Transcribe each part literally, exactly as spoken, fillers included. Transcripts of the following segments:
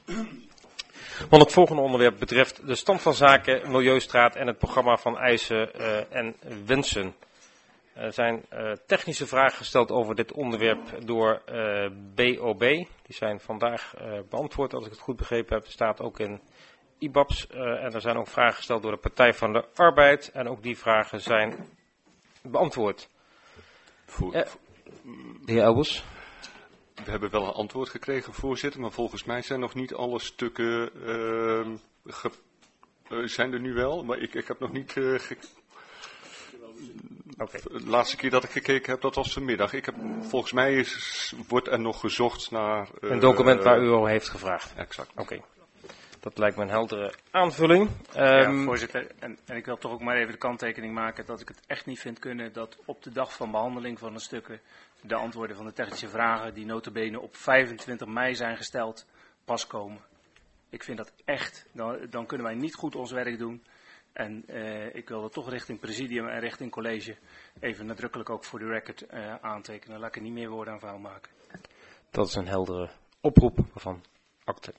Want het volgende onderwerp betreft de stand van zaken, Milieustraat en het programma van eisen uh, en wensen. Er zijn uh, technische vragen gesteld over dit onderwerp door uh, B O B. Die zijn vandaag uh, beantwoord, als ik het goed begrepen heb. Er staat ook in I B A B S. Uh, en er zijn ook vragen gesteld door de Partij van de Arbeid. En ook die vragen zijn beantwoord. Voor, uh, de heer Elbers. We hebben wel een antwoord gekregen, voorzitter. Maar volgens mij zijn nog niet alle stukken... Uh, ge, uh, zijn er nu wel, maar ik, ik heb nog niet... Uh, ge, Okay. De laatste keer dat ik gekeken heb, dat was vanmiddag. Ik heb, volgens mij is, wordt er nog gezocht naar... Uh, een document waar u al heeft gevraagd. Exact. Oké. Okay. Dat lijkt me een heldere aanvulling. Um, ja, voorzitter. En, en ik wil toch ook maar even de kanttekening maken dat ik het echt niet vind kunnen dat op de dag van behandeling van de stukken de antwoorden van de technische vragen die nota bene op vijfentwintig mei zijn gesteld pas komen. Ik vind dat echt. Dan, dan kunnen wij niet goed ons werk doen. En uh, ik wil dat toch richting presidium en richting college even nadrukkelijk ook voor de record uh, aantekenen. Laat ik er niet meer woorden aan vuil maken. Dat is een heldere oproep van akte.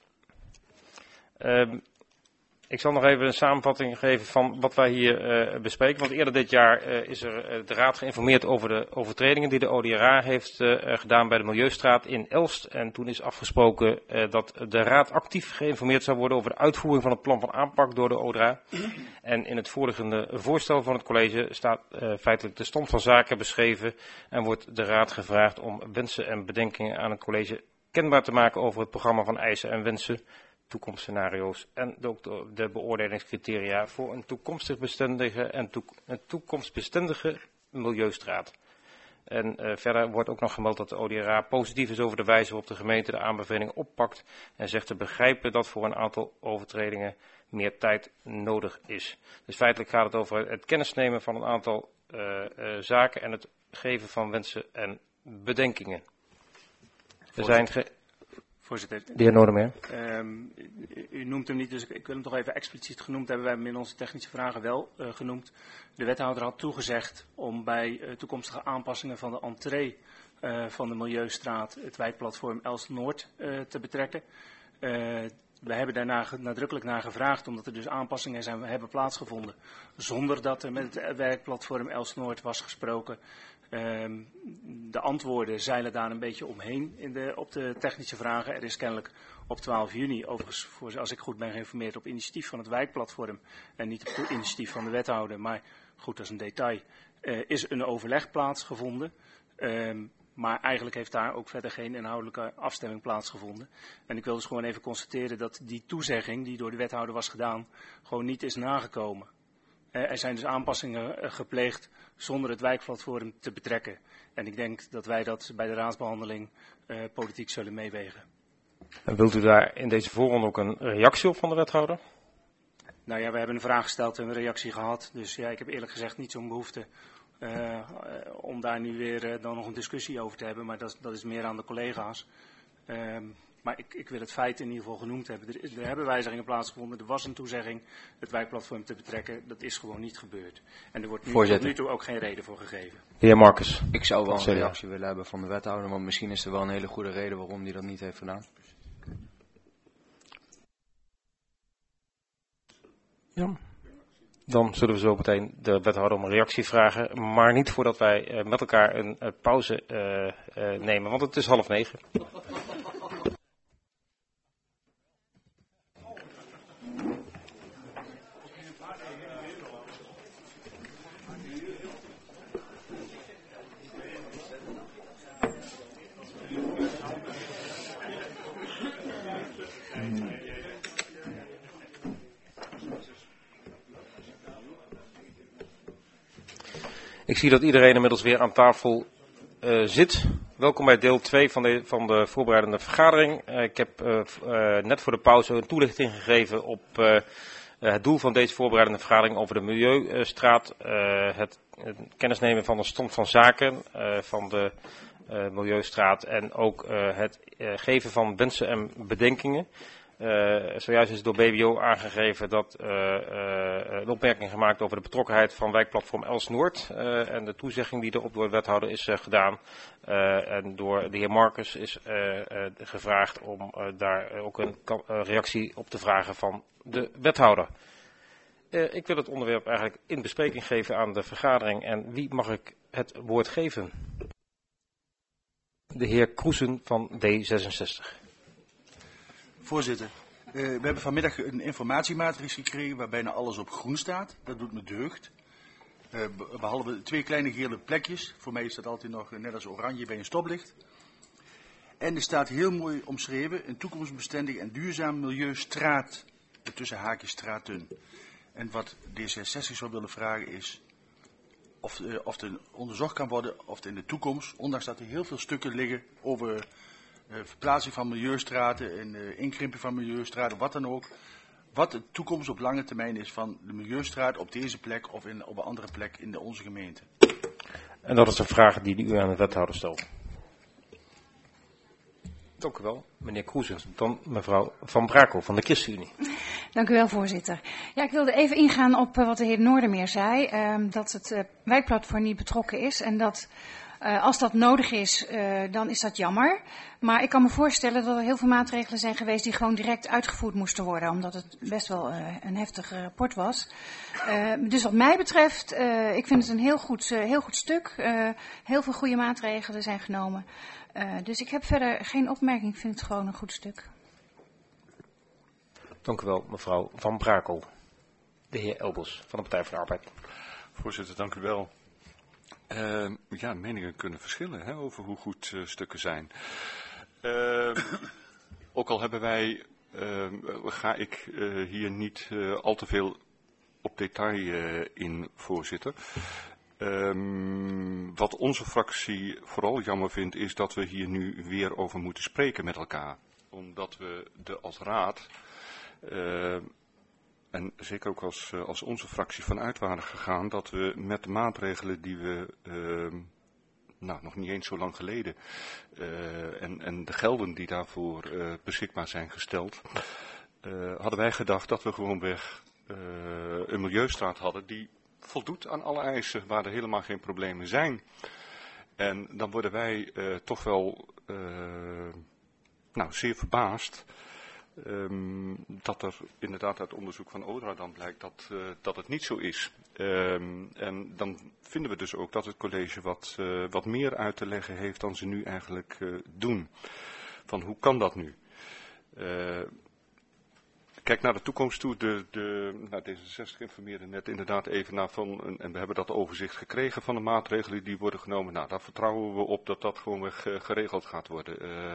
Um, ik zal nog even een samenvatting geven van wat wij hier uh, bespreken. Want eerder dit jaar uh, is er uh, de Raad geïnformeerd over de overtredingen die de O D R A heeft uh, gedaan bij de Milieustraat in Elst. En toen is afgesproken uh, dat de Raad actief geïnformeerd zou worden over de uitvoering van het plan van aanpak door de O D R A. En in het voorliggende voorstel van het college staat uh, feitelijk de stand van zaken beschreven. En wordt de Raad gevraagd om wensen en bedenkingen aan het college kenbaar te maken over het programma van eisen en wensen, toekomstscenario's en de, de beoordelingscriteria voor een toekomstig bestendige en toek, een toekomstbestendige milieustraat. En uh, verder wordt ook nog gemeld dat de O D R A positief is over de wijze waarop de gemeente de aanbevelingen oppakt en zegt te begrijpen dat voor een aantal overtredingen meer tijd nodig is. Dus feitelijk gaat het over het kennisnemen van een aantal uh, uh, zaken en het geven van wensen en bedenkingen. Er zijn ge Voorzitter, de heer Noordermeer. Um, u noemt hem niet, dus ik, ik wil hem toch even expliciet genoemd hebben. We hebben hem in onze technische vragen wel uh, genoemd. De wethouder had toegezegd om bij uh, toekomstige aanpassingen van de entree uh, van de Milieustraat het wijkplatform Elst-Noord uh, te betrekken. Uh, we hebben daarna nadrukkelijk naar gevraagd, omdat er dus aanpassingen zijn, hebben plaatsgevonden, zonder dat er met het wijkplatform Elst-Noord was gesproken. Um, de antwoorden zeilen daar een beetje omheen in de, op de technische vragen. Er is kennelijk op twaalf juni, overigens, voor, als ik goed ben geïnformeerd, op initiatief van het wijkplatform en niet op initiatief van de wethouder, maar goed, dat is een detail, uh, is een overleg plaatsgevonden. Um, maar eigenlijk heeft daar ook verder geen inhoudelijke afstemming plaatsgevonden. En ik wil dus gewoon even constateren dat die toezegging die door de wethouder was gedaan, gewoon niet is nagekomen. Uh, er zijn dus aanpassingen uh, gepleegd zonder het wijkplatform te betrekken. En ik denk dat wij dat bij de raadsbehandeling uh, politiek zullen meewegen. En wilt u daar in deze voorronde ook een reactie op van de wethouder? Nou ja, we hebben een vraag gesteld en een reactie gehad. Dus ja, ik heb eerlijk gezegd niet zo'n behoefte uh, uh, om daar nu weer uh, dan nog een discussie over te hebben. Maar dat, dat is meer aan de collega's. Um, Maar ik, ik wil het feit in ieder geval genoemd hebben. Er, er hebben wijzigingen plaatsgevonden. Er was een toezegging het wijkplatform te betrekken. Dat is gewoon niet gebeurd. En er wordt nu, tot nu toe ook geen reden voor gegeven. De heer Marcus. Ik zou wel een reactie willen hebben van de wethouder. Want misschien is er wel een hele goede reden waarom hij dat niet heeft gedaan. Ja. Dan zullen we zo meteen de wethouder om een reactie vragen. Maar niet voordat wij uh, met elkaar een uh, pauze uh, uh, nemen. Want het is half negen. Ik zie dat iedereen inmiddels weer aan tafel uh, zit. Welkom bij deel twee van de, van de voorbereidende vergadering. Uh, ik heb uh, uh, net voor de pauze een toelichting gegeven op uh, uh, het doel van deze voorbereidende vergadering over de Milieustraat. Uh, het, het kennisnemen van de stand van zaken uh, van de uh, Milieustraat en ook uh, het uh, geven van wensen en bedenkingen. Uh, zojuist is door B B O aangegeven dat uh, uh, een opmerking gemaakt over de betrokkenheid van wijkplatform Els Noord. Uh, en de toezegging die erop door de wethouder is uh, gedaan. Uh, en door de heer Marcus is uh, uh, gevraagd om uh, daar ook een uh, reactie op te vragen van de wethouder. Uh, ik wil het onderwerp eigenlijk in bespreking geven aan de vergadering. En wie mag ik het woord geven? De heer Kroesen van D zesenzestig. Voorzitter, uh, we hebben vanmiddag een informatiematrix gekregen waar bijna alles op groen staat. Dat doet me deugd. Uh, behalve twee kleine gele plekjes. Voor mij is dat altijd nog net als oranje bij een stoplicht. En er staat heel mooi omschreven, een toekomstbestendig en duurzaam milieustraat, tussen haakjes straten. En wat D zesenzestig zou willen vragen is of, uh, of er onderzocht kan worden of er in de toekomst, ondanks dat er heel veel stukken liggen over uh, verplaatsing van milieustraten en uh, inkrimping van milieustraten, wat dan ook, wat de toekomst op lange termijn is van de milieustraat op deze plek of in, op een andere plek in de, onze gemeente. En dat is een vraag die u aan de wethouder stelt. Dank u wel, meneer Kroesen. Dan mevrouw Van Brakel van de ChristenUnie. Dank u wel, voorzitter. Ja, ik wilde even ingaan op uh, wat de heer Noordermeer zei. Uh, dat het uh, wijkplatform niet betrokken is. En dat uh, als dat nodig is, uh, dan is dat jammer. Maar ik kan me voorstellen dat er heel veel maatregelen zijn geweest die gewoon direct uitgevoerd moesten worden. Omdat het best wel uh, een heftig rapport was. Uh, dus wat mij betreft, uh, ik vind het een heel goed, uh, heel goed stuk. Uh, heel veel goede maatregelen zijn genomen. Uh, dus ik heb verder geen opmerking. Ik vind het gewoon een goed stuk. Dank u wel, mevrouw Van Brakel. De heer Elbers van de Partij voor de Arbeid. Voorzitter, dank u wel. Uh, ja, meningen kunnen verschillen hè, over hoe goed uh, stukken zijn. Uh, ook al hebben wij, uh, ga ik uh, hier niet uh, al te veel op detail uh, in, voorzitter. Um, wat onze fractie vooral jammer vindt is dat we hier nu weer over moeten spreken met elkaar. Omdat we de als raad, uh, en zeker ook als, uh, als onze fractie vanuit waren gegaan, dat we met de maatregelen die we, uh, nou nog niet eens zo lang geleden, uh, en, en de gelden die daarvoor uh, beschikbaar zijn gesteld, uh, hadden wij gedacht dat we gewoonweg uh, een milieustraat hadden die voldoet aan alle eisen, waar er helemaal geen problemen zijn. En dan worden wij uh, toch wel uh, nou, zeer verbaasd um, dat er inderdaad uit onderzoek van ODRA dan blijkt dat, uh, dat het niet zo is. Um, en dan vinden we dus ook dat het college wat, uh, wat meer uit te leggen heeft dan ze nu eigenlijk uh, doen. Van hoe kan dat nu? Uh, Kijk naar de toekomst toe. De, de, nou, D zesenzestig informeerde net inderdaad even naar van, en, en we hebben dat overzicht gekregen van de maatregelen die worden genomen. Nou, daar vertrouwen we op dat dat gewoon weer uh, geregeld gaat worden. Uh,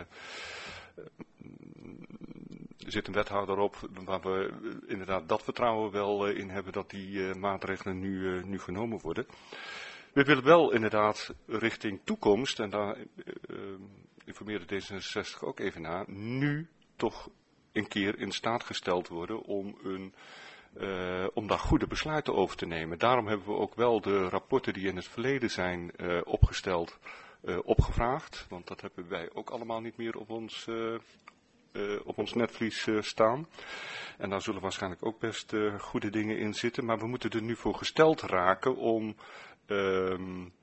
er zit een wethouder op waar we uh, inderdaad dat vertrouwen wel uh, in hebben dat die uh, maatregelen nu, uh, nu genomen worden. We willen wel inderdaad richting toekomst, en daar uh, informeerde D zesenzestig ook even naar, nu toch een keer in staat gesteld worden om, een, uh, om daar goede besluiten over te nemen. Daarom hebben we ook wel de rapporten die in het verleden zijn uh, opgesteld, uh, opgevraagd. Want dat hebben wij ook allemaal niet meer op ons, uh, uh, op ons netvlies uh, staan. En daar zullen waarschijnlijk ook best uh, goede dingen in zitten. Maar we moeten er nu voor gesteld raken om uh,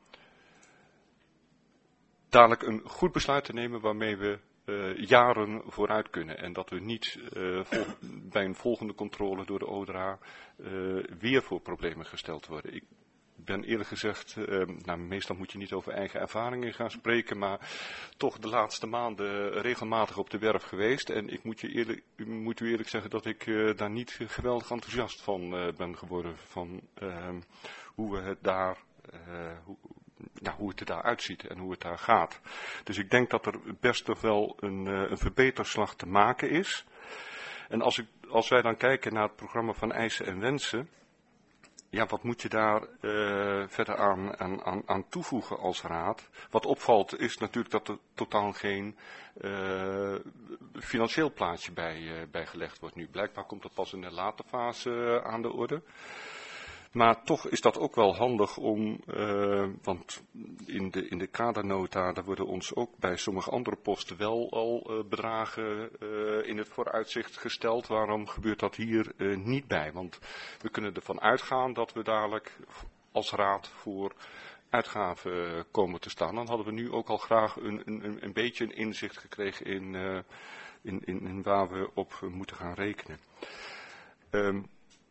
dadelijk een goed besluit te nemen waarmee we Uh, jaren vooruit kunnen. En dat we niet uh, vol, bij een volgende controle door de ODRA uh, weer voor problemen gesteld worden. Ik ben eerlijk gezegd, uh, nou, meestal moet je niet over eigen ervaringen gaan spreken, maar toch de laatste maanden regelmatig op de werf geweest. En ik moet, je eerlijk, moet u eerlijk zeggen dat ik uh, daar niet geweldig enthousiast van uh, ben geworden. Van uh, hoe we het daar... Uh, hoe, Nou, hoe het er daar uitziet en hoe het daar gaat. Dus ik denk dat er best toch wel een, uh, een verbeterslag te maken is. En als, ik, als wij dan kijken naar het programma van eisen en wensen, ja, wat moet je daar uh, verder aan, aan, aan, aan toevoegen als raad? Wat opvalt is natuurlijk dat er totaal geen uh, financieel plaatje bij, uh, bij gelegd wordt nu. Blijkbaar komt dat pas in de late fase uh, aan de orde. Maar toch is dat ook wel handig om, uh, want in de, in de kadernota, daar worden ons ook bij sommige andere posten wel al uh, bedragen uh, in het vooruitzicht gesteld. Waarom gebeurt dat hier uh, niet bij? Want we kunnen ervan uitgaan dat we dadelijk als raad voor uitgaven komen te staan. Dan hadden we nu ook al graag een, een, een beetje een inzicht gekregen in, uh, in, in, in waar we op moeten gaan rekenen. Um,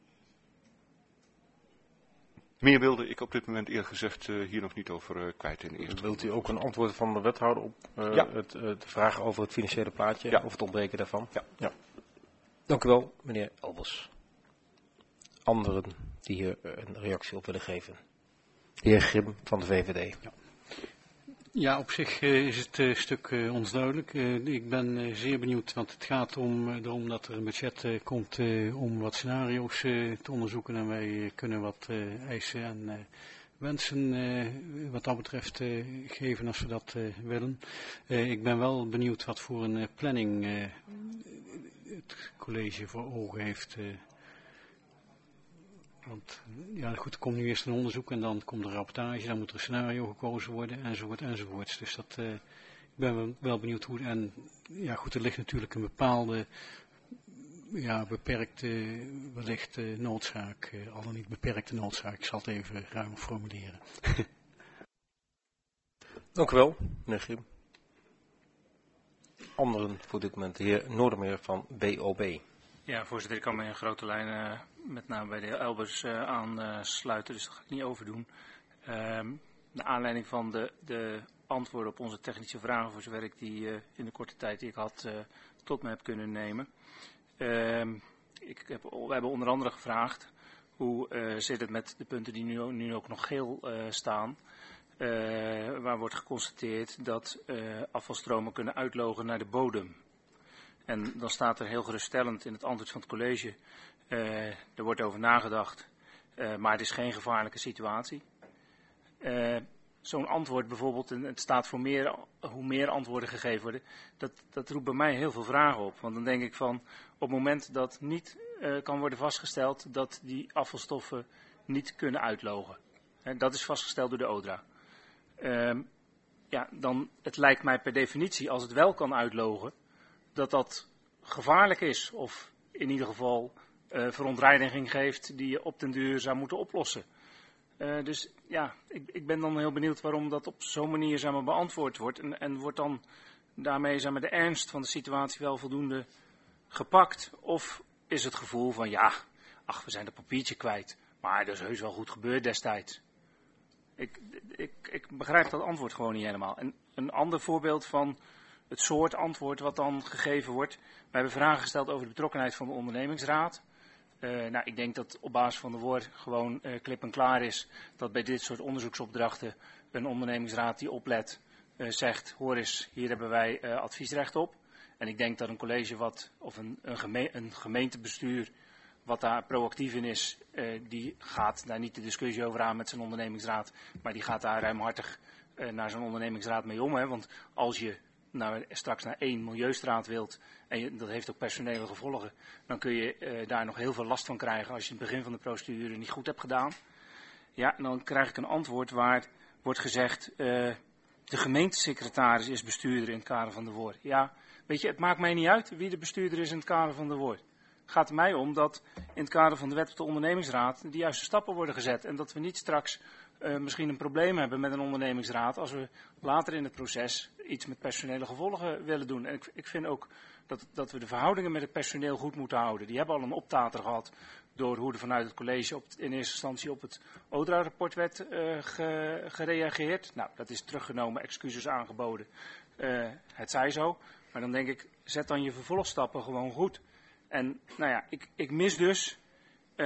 Meer wilde ik op dit moment eerlijk gezegd uh, hier nog niet over uh, kwijt in de eerste. Wilt u ook een antwoord van de wethouder op uh, ja. het, uh, de vraag over het financiële plaatje, ja. of het ontbreken daarvan? Ja. ja. Dank u wel, meneer Elbers. Anderen die hier uh, een reactie op willen geven? De heer Grim van de V V D. Ja. Ja, op zich uh, is het uh, stuk uh, ons duidelijk. Uh, ik ben uh, zeer benieuwd, want het gaat om, uh, erom dat er een budget uh, komt uh, om wat scenario's uh, te onderzoeken. En wij uh, kunnen wat uh, eisen en uh, wensen uh, wat dat betreft uh, geven als we dat uh, willen. Uh, ik ben wel benieuwd wat voor een uh, planning uh, het college voor ogen heeft. Uh, Want ja, goed, er komt nu eerst een onderzoek en dan komt een rapportage, dan moet er een scenario gekozen worden, enzovoort, enzovoorts. Dus dat, uh, ik ben wel benieuwd hoe, en ja goed, er ligt natuurlijk een bepaalde, ja, beperkte, wellicht uh, noodzaak, uh, al dan niet beperkte noodzaak, ik zal het even ruim formuleren. Dank u wel, meneer Grim. Anderen voor dit moment, de heer Noordermeer van B O B. Ja, voorzitter, ik kan me in grote lijnen uh, met name bij de heer Elbers uh, aansluiten, uh, dus dat ga ik niet overdoen. Um, naar aanleiding van de, de antwoorden op onze technische vragen, voor zover ik die uh, in de korte tijd die ik had uh, tot me heb kunnen nemen. Um, ik heb, we hebben onder andere gevraagd, hoe uh, zit het met de punten die nu, nu ook nog geel uh, staan. Uh, waar wordt geconstateerd dat uh, afvalstromen kunnen uitlogen naar de bodem. En dan staat er heel geruststellend in het antwoord van het college, uh, er wordt over nagedacht, uh, maar het is geen gevaarlijke situatie. Uh, Zo'n antwoord bijvoorbeeld, en het staat voor meer, hoe meer antwoorden gegeven worden, dat, dat roept bij mij heel veel vragen op. Want dan denk ik van, op het moment dat niet uh, kan worden vastgesteld dat die afvalstoffen niet kunnen uitlogen. Uh, dat is vastgesteld door de O D R A. Uh, ja, dan, het lijkt mij per definitie, als het wel kan uitlogen, dat dat gevaarlijk is of in ieder geval uh, verontreiniging geeft die je op den duur zou moeten oplossen. Uh, dus ja, ik, ik ben dan heel benieuwd waarom dat op zo'n manier zeg maar, beantwoord wordt. En, en wordt dan daarmee zeg maar, de ernst van de situatie wel voldoende gepakt? Of is het gevoel van ja, ach we zijn dat papiertje kwijt, maar dat is heus wel goed gebeurd destijds. Ik, ik, ik begrijp dat antwoord gewoon niet helemaal. En een ander voorbeeld van het soort antwoord wat dan gegeven wordt. We hebben vragen gesteld over de betrokkenheid van de ondernemingsraad. Uh, nou, ik denk dat op basis van de woord gewoon uh, klip en klaar is dat bij dit soort onderzoeksopdrachten een ondernemingsraad die oplet uh, zegt, hoor eens, hier hebben wij uh, adviesrecht op. En ik denk dat een college wat, of een, een, geme een gemeentebestuur wat daar proactief in is, uh, die gaat daar niet de discussie over aan met zijn ondernemingsraad, maar die gaat daar ruimhartig uh, naar zijn ondernemingsraad mee om. Hè? Want als je nou, straks naar één milieustraat wilt, en je, dat heeft ook personele gevolgen, dan kun je uh, daar nog heel veel last van krijgen als je in het begin van de procedure niet goed hebt gedaan. Ja, en dan krijg ik een antwoord waar wordt gezegd, uh, de gemeentesecretaris is bestuurder in het kader van de woord. Ja, weet je, het maakt mij niet uit wie de bestuurder is in het kader van de woord. Het gaat er mij om dat in het kader van de wet op de ondernemingsraad de juiste stappen worden gezet en dat we niet straks Uh, misschien een probleem hebben met een ondernemingsraad als we later in het proces iets met personele gevolgen willen doen. En ik, ik vind ook dat, dat we de verhoudingen met het personeel goed moeten houden. Die hebben al een optater gehad door hoe er vanuit het college op, in eerste instantie op het O D R A-rapport werd uh, ge, gereageerd. Nou, dat is teruggenomen, excuses aangeboden. Uh, het zij zo. Maar dan denk ik, zet dan je vervolgstappen gewoon goed. En nou ja, ik, ik mis dus Uh,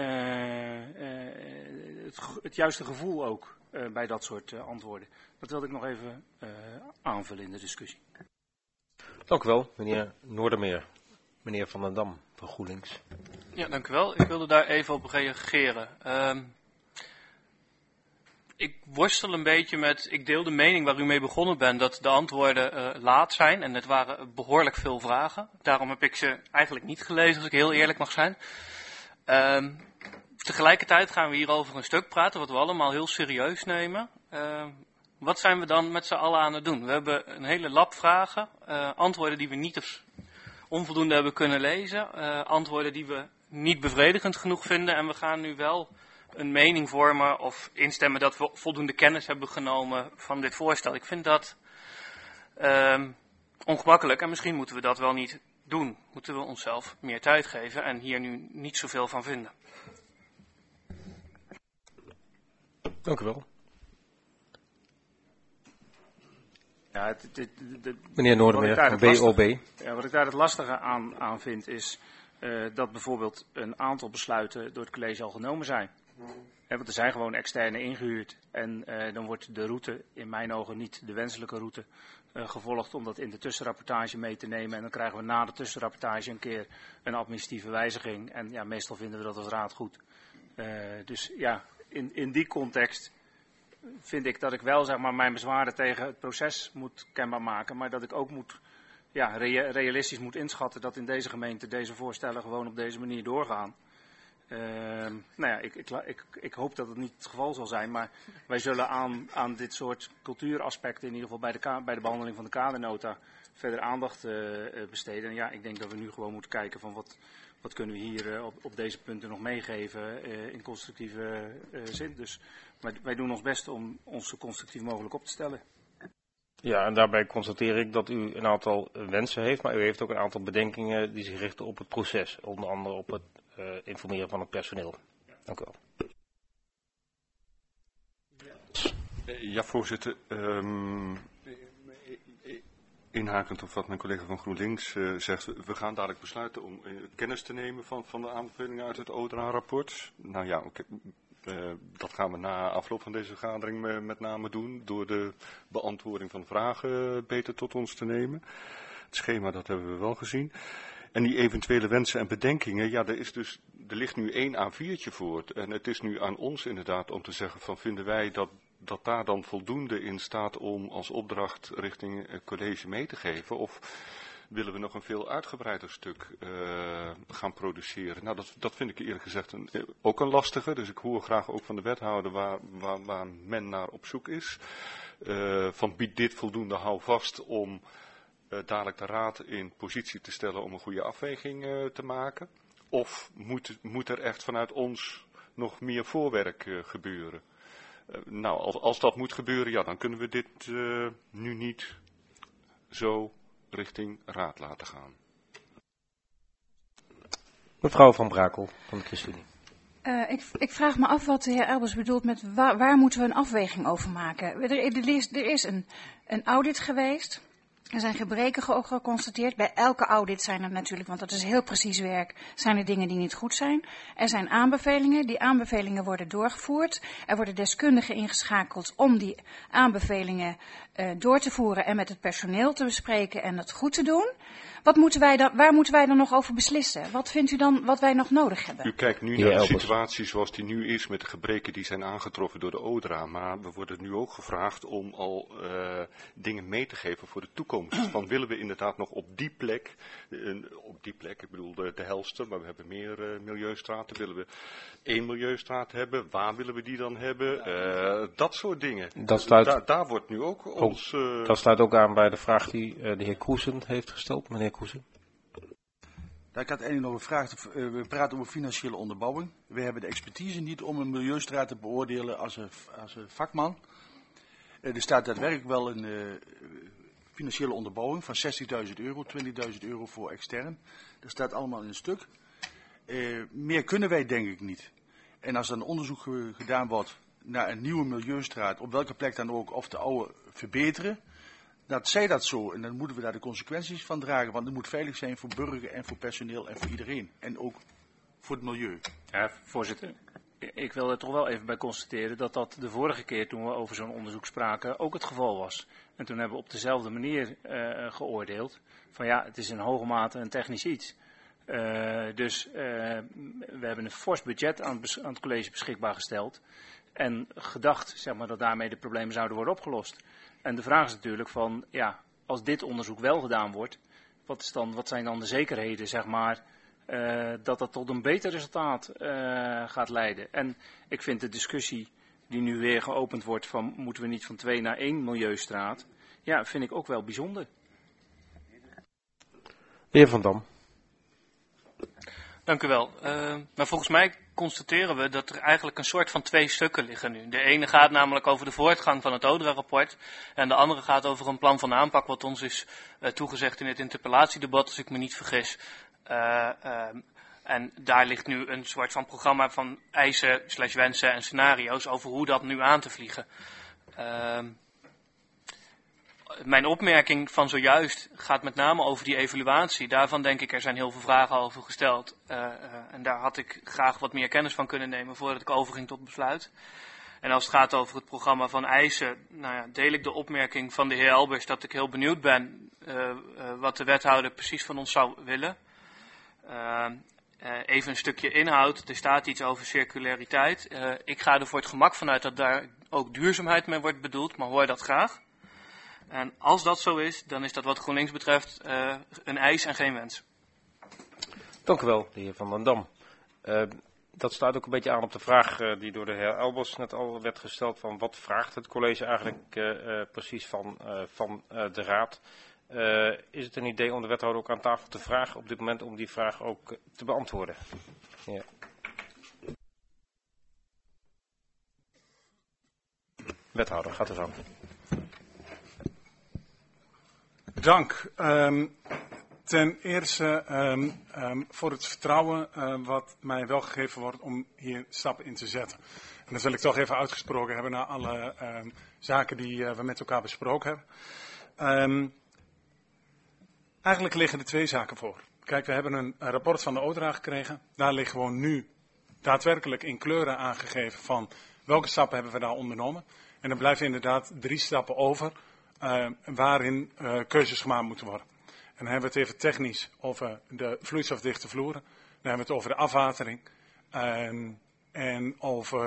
uh, het, het juiste gevoel ook uh, bij dat soort uh, antwoorden. Dat wilde ik nog even uh, aanvullen in de discussie. Dank u wel, meneer Noordermeer. Meneer Van den Dam van GroenLinks. Ja, dank u wel. Ik wilde daar even op reageren. Uh, ik worstel een beetje met, ik deel de mening waar u mee begonnen bent, dat de antwoorden uh, laat zijn. En het waren behoorlijk veel vragen. Daarom heb ik ze eigenlijk niet gelezen, als ik heel eerlijk mag zijn. Um, tegelijkertijd gaan we hier over een stuk praten wat we allemaal heel serieus nemen. Uh, wat zijn we dan met z'n allen aan het doen? We hebben een hele lap vragen, uh, antwoorden die we niet of onvoldoende hebben kunnen lezen, uh, antwoorden die we niet bevredigend genoeg vinden. En we gaan nu wel een mening vormen of instemmen dat we voldoende kennis hebben genomen van dit voorstel. Ik vind dat uh, ongemakkelijk en misschien moeten we dat wel niet doen. Moeten we onszelf meer tijd geven en hier nu niet zoveel van vinden. Dank u wel. Ja, het, het, het, het, Meneer Noordermeer van B O B. Ja, wat ik daar het lastige aan, aan vind is uh, dat bijvoorbeeld een aantal besluiten door het college al genomen zijn. He, want er zijn gewoon externe ingehuurd en uh, dan wordt de route in mijn ogen niet de wenselijke route uh, gevolgd om dat in de tussenrapportage mee te nemen. En dan krijgen we na de tussenrapportage een keer een administratieve wijziging. En ja, meestal vinden we dat als raad goed. Uh, dus ja, in, in die context vind ik dat ik wel zeg maar, mijn bezwaren tegen het proces moet kenbaar maken. Maar dat ik ook moet, ja, rea- realistisch moet inschatten dat in deze gemeente deze voorstellen gewoon op deze manier doorgaan. Uh, nou ja, ik, ik, ik, ik hoop dat het niet het geval zal zijn, maar wij zullen aan, aan dit soort cultuuraspecten, in ieder geval bij de, ka- bij de behandeling van de kadernota, verder aandacht uh, besteden. En ja, ik denk dat we nu gewoon moeten kijken van wat, wat kunnen we hier uh, op, op deze punten nog meegeven uh, in constructieve uh, zin. Dus wij, wij doen ons best om ons zo constructief mogelijk op te stellen. Ja, en daarbij constateer ik dat u een aantal wensen heeft, maar u heeft ook een aantal bedenkingen die zich richten op het proces. Onder andere op het uh, informeren van het personeel. Dank u wel. Ja, voorzitter. Um, inhakend op wat mijn collega van GroenLinks uh, zegt. We gaan dadelijk besluiten om uh, kennis te nemen van, van de aanbevelingen uit het O D R A-rapport. Nou ja, okay. Uh, dat gaan we na afloop van deze vergadering me, met name doen. Door de beantwoording van vragen beter tot ons te nemen. Het schema, dat hebben we wel gezien. En die eventuele wensen en bedenkingen, ja, er, is dus, er ligt nu één A viertje voor. En het is nu aan ons inderdaad om te zeggen van vinden wij dat, dat daar dan voldoende in staat om als opdracht richting het college mee te geven. Of willen we nog een veel uitgebreider stuk uh, gaan produceren. Nou, dat, dat vind ik eerlijk gezegd een, ook een lastige. Dus ik hoor graag ook van de wethouder waar, waar, waar men naar op zoek is. Uh, van biedt dit voldoende houvast om uh, dadelijk de raad in positie te stellen om een goede afweging uh, te maken. Of moet, moet er echt vanuit ons nog meer voorwerk uh, gebeuren? Uh, nou, als, als dat moet gebeuren, ja, dan kunnen we dit uh, nu niet zo richting raad laten gaan. Mevrouw Van Brakel van de ChristenUnie. Uh, ik, ik vraag me af wat de heer Elbers bedoelt met waar, waar moeten we een afweging over maken. Er, er is, er is een, een audit geweest. Er zijn gebreken ge- geconstateerd. Bij elke audit zijn er natuurlijk, want dat is heel precies werk, zijn er dingen die niet goed zijn. Er zijn aanbevelingen. Die aanbevelingen worden doorgevoerd. Er worden deskundigen ingeschakeld om die aanbevelingen uh, door te voeren en met het personeel te bespreken en dat goed te doen. Wat moeten wij dan, waar moeten wij dan nog over beslissen? Wat vindt u dan wat wij nog nodig hebben? U kijkt nu naar de situatie zoals die nu is met de gebreken die zijn aangetroffen door de O D R A. Maar we worden nu ook gevraagd om al uh, dingen mee te geven voor de toekomst. Van willen we inderdaad nog op die plek, uh, op die plek, ik bedoel de, de Helster, maar we hebben meer uh, milieustraten. Willen we één milieustraat hebben? Waar willen we die dan hebben? Uh, dat soort dingen. Dat sluit, da, daar wordt nu ook oh, ons... Uh, dat sluit ook aan bij de vraag die uh, de heer Kroesen heeft gesteld. Meneer Kroesen. Ik had eigenlijk nog een vraag. We praten over financiële onderbouwing. We hebben de expertise niet om een milieustraat te beoordelen als een, als een vakman. Er staat daadwerkelijk wel een uh, financiële onderbouwing van zestigduizend euro, twintigduizend euro voor extern. Dat staat allemaal in een stuk. Uh, meer kunnen wij denk ik niet. En als er een onderzoek ge- gedaan wordt naar een nieuwe milieustraat, op welke plek dan ook, of de oude verbeteren, dat zij dat zo. En dan moeten we daar de consequenties van dragen. Want het moet veilig zijn voor burger en voor personeel en voor iedereen. En ook voor het milieu. Ja, voorzitter. Ik wil er toch wel even bij constateren dat dat de vorige keer toen we over zo'n onderzoek spraken ook het geval was. En toen hebben we op dezelfde manier uh, geoordeeld van ja, het is in hoge mate een technisch iets. Uh, dus uh, we hebben een fors budget aan het, bes- aan het college beschikbaar gesteld. En gedacht zeg maar, dat daarmee de problemen zouden worden opgelost. En de vraag is natuurlijk van, ja, als dit onderzoek wel gedaan wordt, wat, is dan, wat zijn dan de zekerheden, zeg maar, uh, dat dat tot een beter resultaat uh, gaat leiden. En ik vind de discussie die nu weer geopend wordt van moeten we niet van twee naar één milieustraat, ja, vind ik ook wel bijzonder. De heer Van Dam. Dank u wel. Uh, maar volgens mij constateren we dat er eigenlijk een soort van twee stukken liggen nu. De ene gaat namelijk over de voortgang van het ODRA-rapport en de andere gaat over een plan van aanpak wat ons is uh, toegezegd in het interpellatiedebat, als ik me niet vergis. Uh, uh, en daar ligt nu een soort van programma van eisen, slash wensen en scenario's over hoe dat nu aan te vliegen. Uh, Mijn opmerking van zojuist gaat met name over die evaluatie. Daarvan denk ik, er zijn heel veel vragen over gesteld. Uh, uh, en daar had ik graag wat meer kennis van kunnen nemen voordat ik overging tot besluit. En als het gaat over het programma van eisen, nou ja, deel ik de opmerking van de heer Elbers dat ik heel benieuwd ben uh, uh, wat de wethouder precies van ons zou willen. Uh, uh, even een stukje inhoud. Er staat iets over circulariteit. Uh, ik ga er voor het gemak vanuit dat daar ook duurzaamheid mee wordt bedoeld, maar hoor dat graag. En als dat zo is, dan is dat wat GroenLinks betreft uh, een eis en geen wens. Dank u wel, de heer Van den Dam. Uh, dat sluit ook een beetje aan op de vraag uh, die door de heer Elbers net al werd gesteld. Van wat vraagt het college eigenlijk uh, uh, precies van, uh, van uh, de raad? Uh, is het een idee om de wethouder ook aan tafel te vragen op dit moment om die vraag ook uh, te beantwoorden? Ja. Wethouder, gaat er zo. Dank. Um, ten eerste um, um, voor het vertrouwen uh, wat mij wel gegeven wordt om hier stappen in te zetten. En dat wil ik toch even uitgesproken hebben na alle um, zaken die uh, we met elkaar besproken hebben. Um, eigenlijk liggen er twee zaken voor. Kijk, we hebben een, een rapport van de ODRA gekregen. Daar ligt gewoon nu daadwerkelijk in kleuren aangegeven van welke stappen hebben we daar ondernomen. En er blijven inderdaad drie stappen over. Uh, waarin uh, keuzes gemaakt moeten worden. En dan hebben we het even technisch over de vloeistofdichte vloeren. Dan hebben we het over de afwatering. Um, en over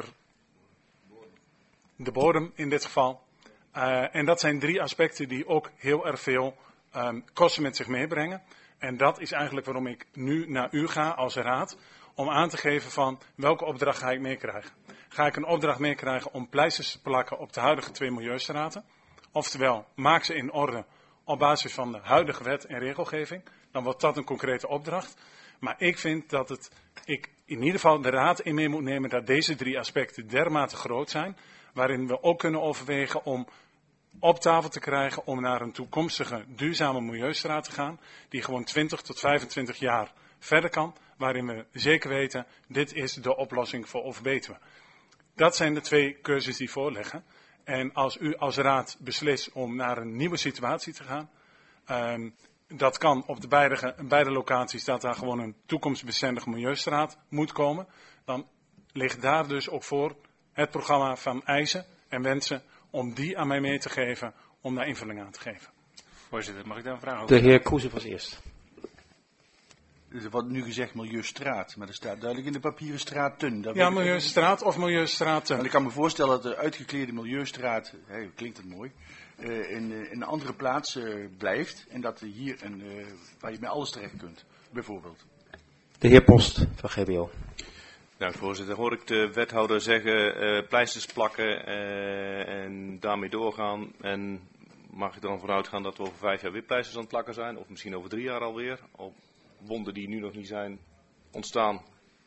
de bodem in dit geval. Uh, en dat zijn drie aspecten die ook heel erg veel um, kosten met zich meebrengen. En dat is eigenlijk waarom ik nu naar u ga als raad. Om aan te geven van welke opdracht ga ik meekrijgen. Ga ik een opdracht meekrijgen om pleisters te plakken op de huidige twee milieustraten. Oftewel, maak ze in orde op basis van de huidige wet en regelgeving. Dan wordt dat een concrete opdracht. Maar ik vind dat het, ik in ieder geval de raad in mee moet nemen dat deze drie aspecten dermate groot zijn. Waarin we ook kunnen overwegen om op tafel te krijgen om naar een toekomstige duurzame milieustraat te gaan. Die gewoon twintig tot vijfentwintig jaar verder kan. Waarin we zeker weten, dit is de oplossing voor Overbetuwe. Dat zijn de twee keuzes die voorliggen. En als u als raad beslist om naar een nieuwe situatie te gaan, um, dat kan op de beide, beide locaties dat daar gewoon een toekomstbestendige milieustraat moet komen, dan ligt daar dus ook voor het programma van eisen en wensen om die aan mij mee te geven, om daar invulling aan te geven. Voorzitter, mag ik daar een vraag over? De heer Kroeze was eerst. Er wordt nu gezegd milieustraat, maar er staat duidelijk in de papieren straten. Daar Ja, milieustraat of milieustraten. En ik kan me voorstellen dat de uitgekleerde milieustraat, hey, klinkt het mooi, uh, in, uh, in een andere plaats uh, blijft. En dat hier een, uh, waar je met alles terecht kunt, bijvoorbeeld. De heer Post van G B O. Dank voorzitter. Hoor ik de wethouder zeggen uh, pleisters plakken uh, en daarmee doorgaan. En mag ik er dan vanuit gaan dat we over vijf jaar weer pleisters aan het plakken zijn? Of misschien over drie jaar alweer? Op wonden die nu nog niet zijn ontstaan.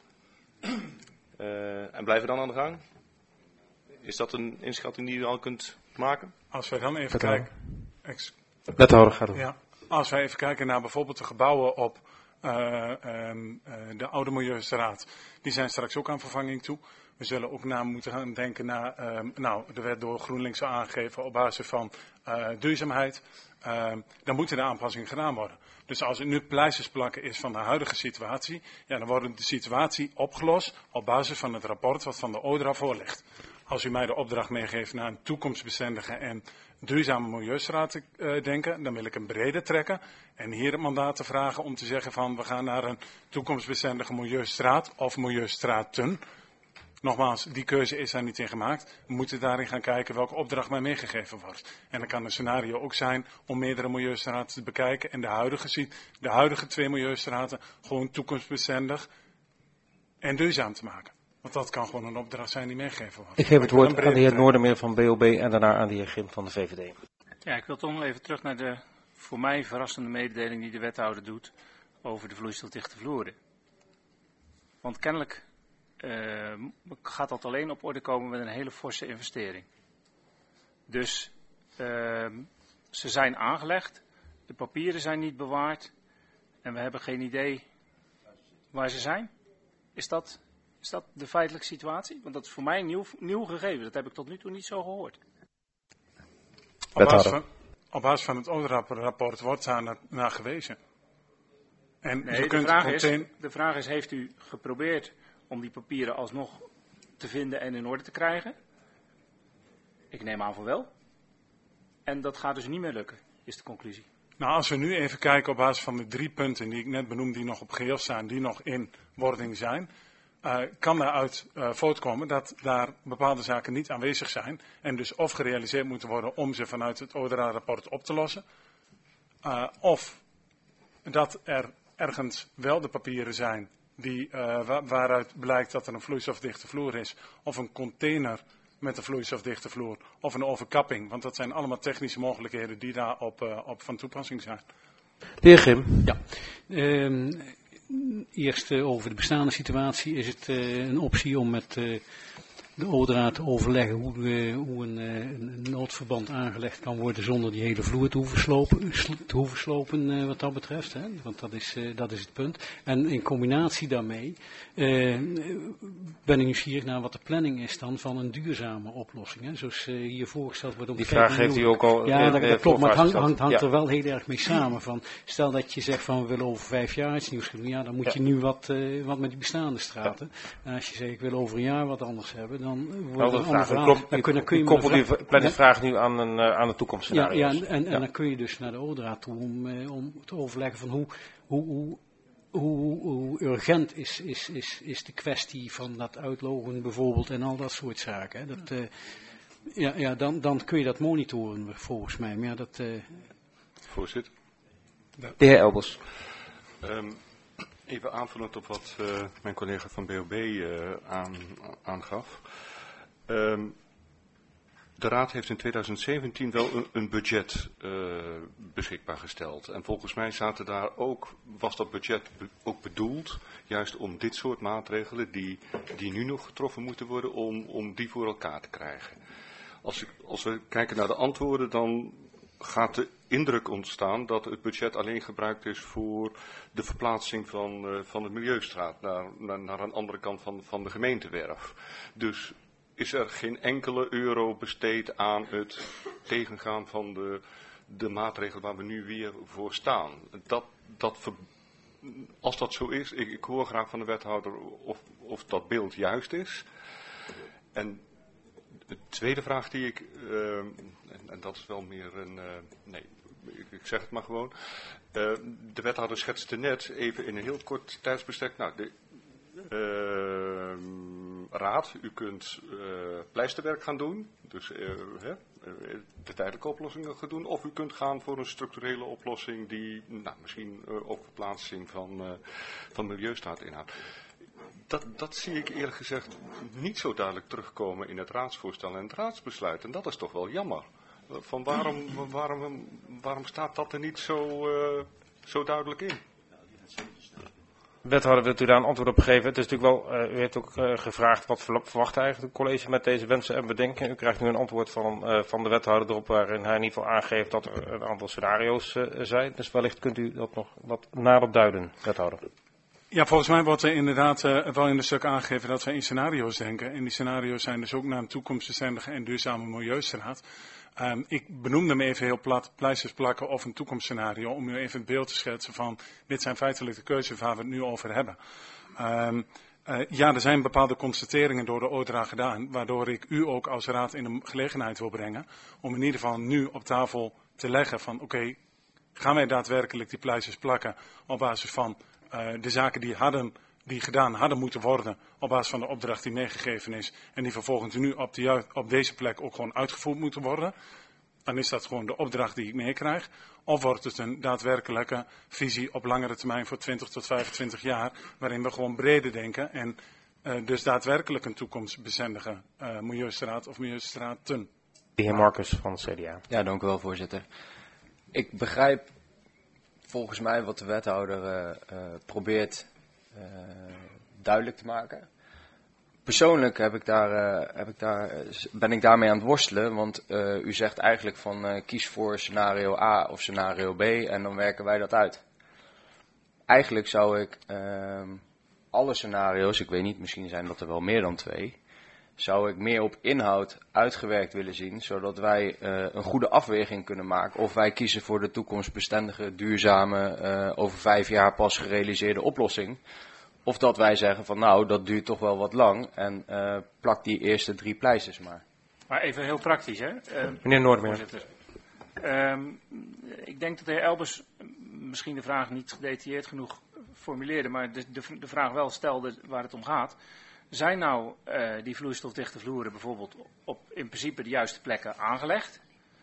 Uh, en blijven dan aan de gang? Is dat een inschatting die u al kunt maken? Als wij dan even kijken. Wethouder gaat Ja, als wij even kijken naar bijvoorbeeld de gebouwen op uh, um, uh, de oude Milieustraat. Die zijn straks ook aan vervanging toe. We zullen ook na moeten gaan denken naar, um, nou, de wet door GroenLinks aangegeven op basis van uh, duurzaamheid. Uh, dan moeten de aanpassingen gedaan worden. Dus als het nu pleisters plakken is van de huidige situatie, ja, dan wordt de situatie opgelost op basis van het rapport wat van de ODRA voorligt. Als u mij de opdracht meegeeft naar een toekomstbestendige en duurzame milieustraat te uh, denken, dan wil ik een breder trekken. En hier het mandaat te vragen om te zeggen van we gaan naar een toekomstbestendige milieustraat of milieustraten. Nogmaals, die keuze is daar niet in gemaakt. We moeten daarin gaan kijken welke opdracht mij meegegeven wordt. En dan kan een scenario ook zijn om meerdere milieustraten te bekijken en de huidige, de huidige twee milieustraten gewoon toekomstbestendig en duurzaam te maken. Want dat kan gewoon een opdracht zijn die meegegeven wordt. Ik geef het woord aan de heer Noordermeer van B O B en daarna aan de heer Grim van de V V D. Ja, ik wil toch nog even terug naar de voor mij verrassende mededeling die de wethouder doet over de vloeistofdichte vloeren. Want kennelijk uh, gaat dat alleen op orde komen met een hele forse investering. Dus uh, ze zijn aangelegd, de papieren zijn niet bewaard en we hebben geen idee waar ze zijn. Is dat, is dat de feitelijke situatie? Want dat is voor mij een nieuw, nieuw gegeven, dat heb ik tot nu toe niet zo gehoord. Op basis van, op basis van het O D R A P-rapport wordt daar naar, naar gewezen. En nee, kunt de, vraag meteen... is, de vraag is, heeft u geprobeerd om die papieren alsnog te vinden en in orde te krijgen? Ik neem aan van wel. En dat gaat dus niet meer lukken, is de conclusie. Nou, als we nu even kijken op basis van de drie punten die ik net benoemde, die nog op geheel staan, die nog in wording zijn, uh, kan daaruit uh, voortkomen dat daar bepaalde zaken niet aanwezig zijn en dus of gerealiseerd moeten worden om ze vanuit het O D R A-rapport op te lossen, uh, of dat er ergens wel de papieren zijn die, uh, wa waaruit blijkt dat er een vloeistofdichte vloer is, of een container met een vloeistofdichte vloer, of een overkapping. Want dat zijn allemaal technische mogelijkheden die daar op, uh, op van toepassing zijn. De heer Grim. Ja, um, eerst uh, over de bestaande situatie. Is het uh, een optie om met uh, de O D R A te overleggen hoe, uh, hoe een, uh, een noodverband aangelegd kan worden zonder die hele vloer te hoeven slopen, te hoeven slopen uh, wat dat betreft. Hè? Want dat is, uh, dat is het punt. En in combinatie daarmee uh, ben ik nieuwsgierig naar wat de planning is dan van een duurzame oplossing. Hè? Zoals uh, hier voorgesteld wordt. Om die vraag heeft u ook al. Ja, dat, dat klopt, maar het hangt, hangt, hangt ja. er wel heel erg mee samen. Van, stel dat je zegt van we willen over vijf jaar iets nieuws doen. Ja, dan moet ja. je nu wat, uh, wat met die bestaande straten. Ja. En als je zegt ik wil over een jaar wat anders hebben, dan wordt nou, een ander verhaal. Klopt, dan kun, dan kun je u koppelt die vraag, planningvraag nu aan een, uh, aan de toekomstscenario's. Ja, ja, en, en, ja. en dan kun je dus naar de O D R A toe om, uh, om te overleggen van hoe, hoe, hoe, hoe, hoe urgent is, is, is, is de kwestie van dat uitlogen bijvoorbeeld en al dat soort zaken. Hè. Dat, uh, ja, ja, dan, dan kun je dat monitoren volgens mij. Maar ja, dat, uh... Voorzitter. De heer Elbers. Um, even aanvullend op wat uh, mijn collega van B O B uh, aan, aangaf. Um, de Raad heeft in tweeduizend zeventien wel een, een budget uh, beschikbaar gesteld. En volgens mij zaten daar ook, was dat budget be, ook bedoeld juist om dit soort maatregelen die, die nu nog getroffen moeten worden, om, om die voor elkaar te krijgen. Als, ik, als we kijken naar de antwoorden, dan gaat de indruk ontstaan dat het budget alleen gebruikt is voor de verplaatsing van, uh, van de Milieustraat naar, naar, naar een andere kant van, van de gemeentewerf. Dus is er geen enkele euro besteed aan het tegengaan van de, de maatregelen waar we nu weer voor staan. Dat, dat ver, als dat zo is, ik, ik hoor graag van de wethouder of, of dat beeld juist is. En de tweede vraag die ik, uh, en, en dat is wel meer een, uh, nee, ik, ik zeg het maar gewoon. Uh, de wethouder schetste net even in een heel kort tijdsbestek, nou, de uh, raad, u kunt uh, pleisterwerk gaan doen, dus uh, hè, de tijdelijke oplossingen gaan doen, of u kunt gaan voor een structurele oplossing die, nou, misschien uh, ook verplaatsing van, uh, van Milieustaat inhoudt. Dat, dat zie ik eerlijk gezegd niet zo duidelijk terugkomen in het raadsvoorstel en het raadsbesluit. En dat is toch wel jammer. Van waarom, waarom, waarom staat dat er niet zo, uh, zo duidelijk in? Wethouder, wilt u daar een antwoord op geven? Het is natuurlijk wel, uh, u heeft ook uh, gevraagd wat verwacht eigenlijk het college met deze wensen en bedenken. U krijgt nu een antwoord van, uh, van de wethouder erop waarin hij in ieder geval aangeeft dat er een aantal scenario's uh, zijn. Dus wellicht kunt u dat nog wat nader duiden, wethouder. Ja, volgens mij wordt er inderdaad uh, wel in een stuk aangegeven dat we in scenario's denken. En die scenario's zijn dus ook naar een toekomstbestendige en duurzame milieustraat. Um, ik benoemde hem even heel plat, pleisters plakken of een toekomstscenario, om u even het beeld te schetsen van, dit zijn feitelijk de keuzes waar we het nu over hebben. Um, uh, ja, er zijn bepaalde constateringen door de O D R A gedaan, waardoor ik u ook als raad in de gelegenheid wil brengen, om in ieder geval nu op tafel te leggen van, oké, okay, gaan wij daadwerkelijk die pleisters plakken op basis van uh, de zaken die hadden die gedaan hadden moeten worden op basis van de opdracht die meegegeven is en die vervolgens nu op, de ju- op deze plek ook gewoon uitgevoerd moeten worden, dan is dat gewoon de opdracht die ik meekrijg. Of wordt het een daadwerkelijke visie op langere termijn voor twintig tot vijfentwintig jaar, waarin we gewoon breder denken en uh, dus daadwerkelijk een toekomstbestendige uh, milieustraat of milieustraten. De heer Marcus van het C D A. Ja, dank u wel, voorzitter. Ik begrijp volgens mij wat de wethouder uh, uh, probeert uh, duidelijk te maken. Persoonlijk heb ik daar, uh, heb ik daar, ben ik daarmee aan het worstelen, want uh, u zegt eigenlijk van uh, kies voor scenario A of scenario B en dan werken wij dat uit. Eigenlijk zou ik uh, alle scenario's, ik weet niet, misschien zijn dat er wel meer dan twee, zou ik meer op inhoud uitgewerkt willen zien, zodat wij uh, een goede afweging kunnen maken of wij kiezen voor de toekomstbestendige, duurzame, uh, over vijf jaar pas gerealiseerde oplossing. Of dat wij zeggen van nou, dat duurt toch wel wat lang en uh, plak die eerste drie pleisters maar. Maar even heel praktisch, hè? Uh, Meneer Noordemeer. Um, ik denk dat de heer Elbers misschien de vraag niet gedetailleerd genoeg formuleerde, maar de, de, de vraag wel stelde waar het om gaat. Zijn nou uh, die vloeistofdichte vloeren bijvoorbeeld op in principe de juiste plekken aangelegd?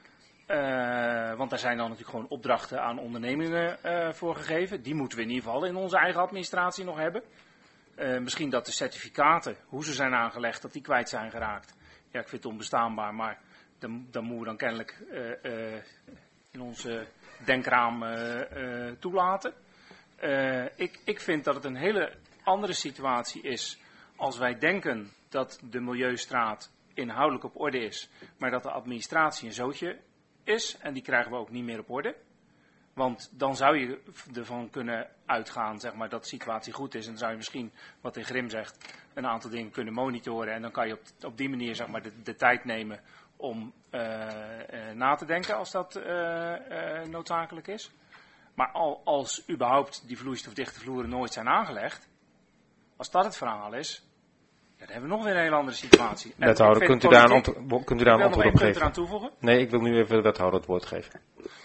Uh, want daar zijn dan natuurlijk gewoon opdrachten aan ondernemingen uh, voor gegeven. Die moeten we in ieder geval in onze eigen administratie nog hebben. Uh, misschien dat de certificaten, hoe ze zijn aangelegd, dat die kwijt zijn geraakt. Ja, ik vind het onbestaanbaar, maar dan, dan moeten we dan kennelijk uh, uh, in onze denkraam uh, uh, toelaten. Uh, ik, ik vind dat het een hele andere situatie is als wij denken dat de Milieustraat inhoudelijk op orde is, maar dat de administratie een zootje is en die krijgen we ook niet meer op orde. Want dan zou je ervan kunnen uitgaan, zeg maar, dat de situatie goed is. En dan zou je misschien, wat de heer Grim zegt, een aantal dingen kunnen monitoren. En dan kan je op, op die manier, zeg maar, de, de tijd nemen om uh, uh, na te denken als dat uh, uh, noodzakelijk is. Maar al, als überhaupt die vloeistofdichte vloeren nooit zijn aangelegd, als dat het verhaal is, ja, dan hebben we nog weer een hele andere situatie. Wethouder, kunt u daar een antwoord, kunt u daar een antwoord op geven? Eraan toevoegen? Nee, ik wil nu even de wethouder het woord geven.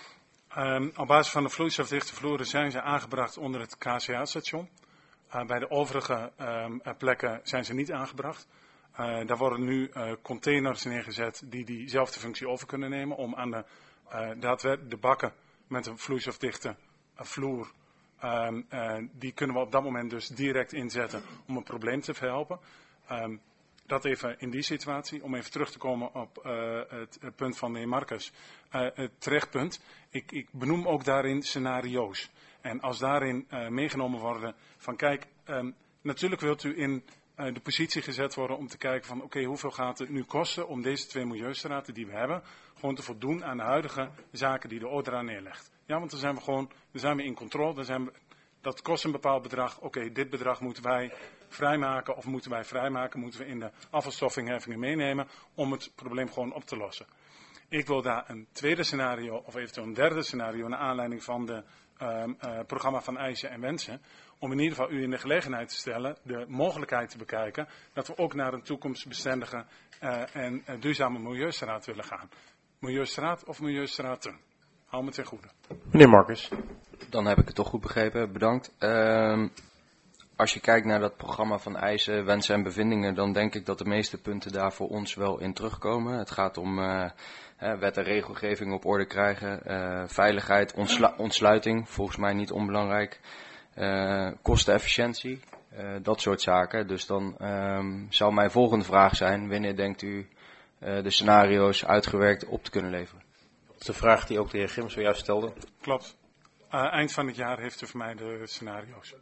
Um, op basis van de vloeistofdichte vloeren zijn ze aangebracht onder het K C A-station. Uh, bij de overige um, uh, plekken zijn ze niet aangebracht. Uh, daar worden nu uh, containers neergezet die diezelfde functie over kunnen nemen om aan de, uh, daadwer- de bakken met een vloeistofdichte uh, vloer, um, uh, die kunnen we op dat moment dus direct inzetten om een probleem te verhelpen. Um, Dat even in die situatie, om even terug te komen op uh, het, het punt van de heer Marcus. Uh, het terechtpunt, ik, ik benoem ook daarin scenario's. En als daarin uh, meegenomen worden van kijk, um, natuurlijk wilt u in uh, de positie gezet worden om te kijken van oké, okay, hoeveel gaat het nu kosten om deze twee milieustraten die we hebben, gewoon te voldoen aan de huidige zaken die de ODRA neerlegt. Ja, want dan zijn we gewoon, dan zijn we in controle, dan zijn we, dat kost een bepaald bedrag, oké, okay, dit bedrag moeten wij vrijmaken of moeten wij vrijmaken, moeten we in de afvalstoffenheffingen meenemen om het probleem gewoon op te lossen. Ik wil daar een tweede scenario of eventueel een derde scenario naar aanleiding van de um, uh, programma van eisen en wensen, om in ieder geval u in de gelegenheid te stellen de mogelijkheid te bekijken dat we ook naar een toekomstbestendige uh, en uh, duurzame milieustraat willen gaan. Milieustraat of milieustraten? Hou me ten goede. Meneer Marcus. Dan heb ik het toch goed begrepen, bedankt. Uh, Als je kijkt naar dat programma van eisen, wensen en bevindingen, dan denk ik dat de meeste punten daar voor ons wel in terugkomen. Het gaat om uh, wet en regelgeving op orde krijgen, uh, veiligheid, ontslu- ontsluiting, volgens mij niet onbelangrijk, uh, kostenefficiëntie, uh, dat soort zaken. Dus dan um, zou mijn volgende vraag zijn, wanneer denkt u uh, de scenario's uitgewerkt op te kunnen leveren? Dat is de vraag die ook de heer Grim zojuist stelde. Klopt. Uh, eind van het jaar heeft u voor mij de scenario's.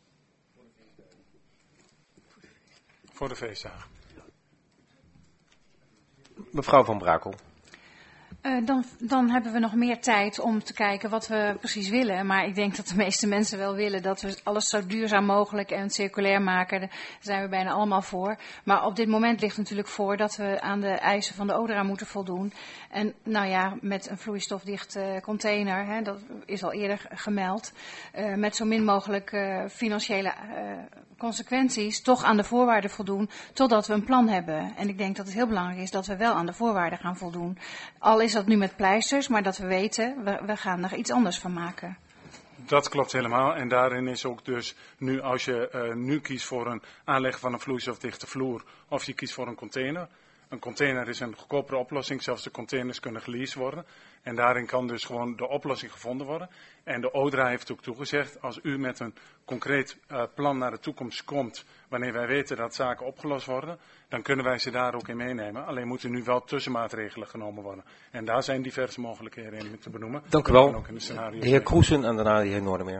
Voor de feestdagen. Mevrouw Van Brakel. Uh, dan, dan hebben we nog meer tijd om te kijken wat we precies willen. Maar ik denk dat de meeste mensen wel willen dat we alles zo duurzaam mogelijk en circulair maken. Daar zijn we bijna allemaal voor. Maar op dit moment ligt natuurlijk voor dat we aan de eisen van de ODRA moeten voldoen. En nou ja, met een vloeistofdichte container, hè, dat is al eerder gemeld. Uh, met zo min mogelijk uh, financiële uh, consequenties toch aan de voorwaarden voldoen totdat we een plan hebben. En ik denk dat het heel belangrijk is dat we wel aan de voorwaarden gaan voldoen. Al is dat nu met pleisters, maar dat we weten, we, we gaan er iets anders van maken. Dat klopt helemaal. En daarin is ook dus nu, als je uh, nu kiest voor een aanleg van een vloeistofdichte vloer, of je kiest voor een container. Een container is een goedkopere oplossing, zelfs de containers kunnen geleased worden. En daarin kan dus gewoon de oplossing gevonden worden. En de O D R A heeft ook toegezegd, als u met een concreet uh, plan naar de toekomst komt, wanneer wij weten dat zaken opgelost worden, dan kunnen wij ze daar ook in meenemen. Alleen moeten nu wel tussenmaatregelen genomen worden. En daar zijn diverse mogelijkheden in te benoemen. Dank u wel. Ook in de, de heer Kroesen en daarna de heer Noordermeer.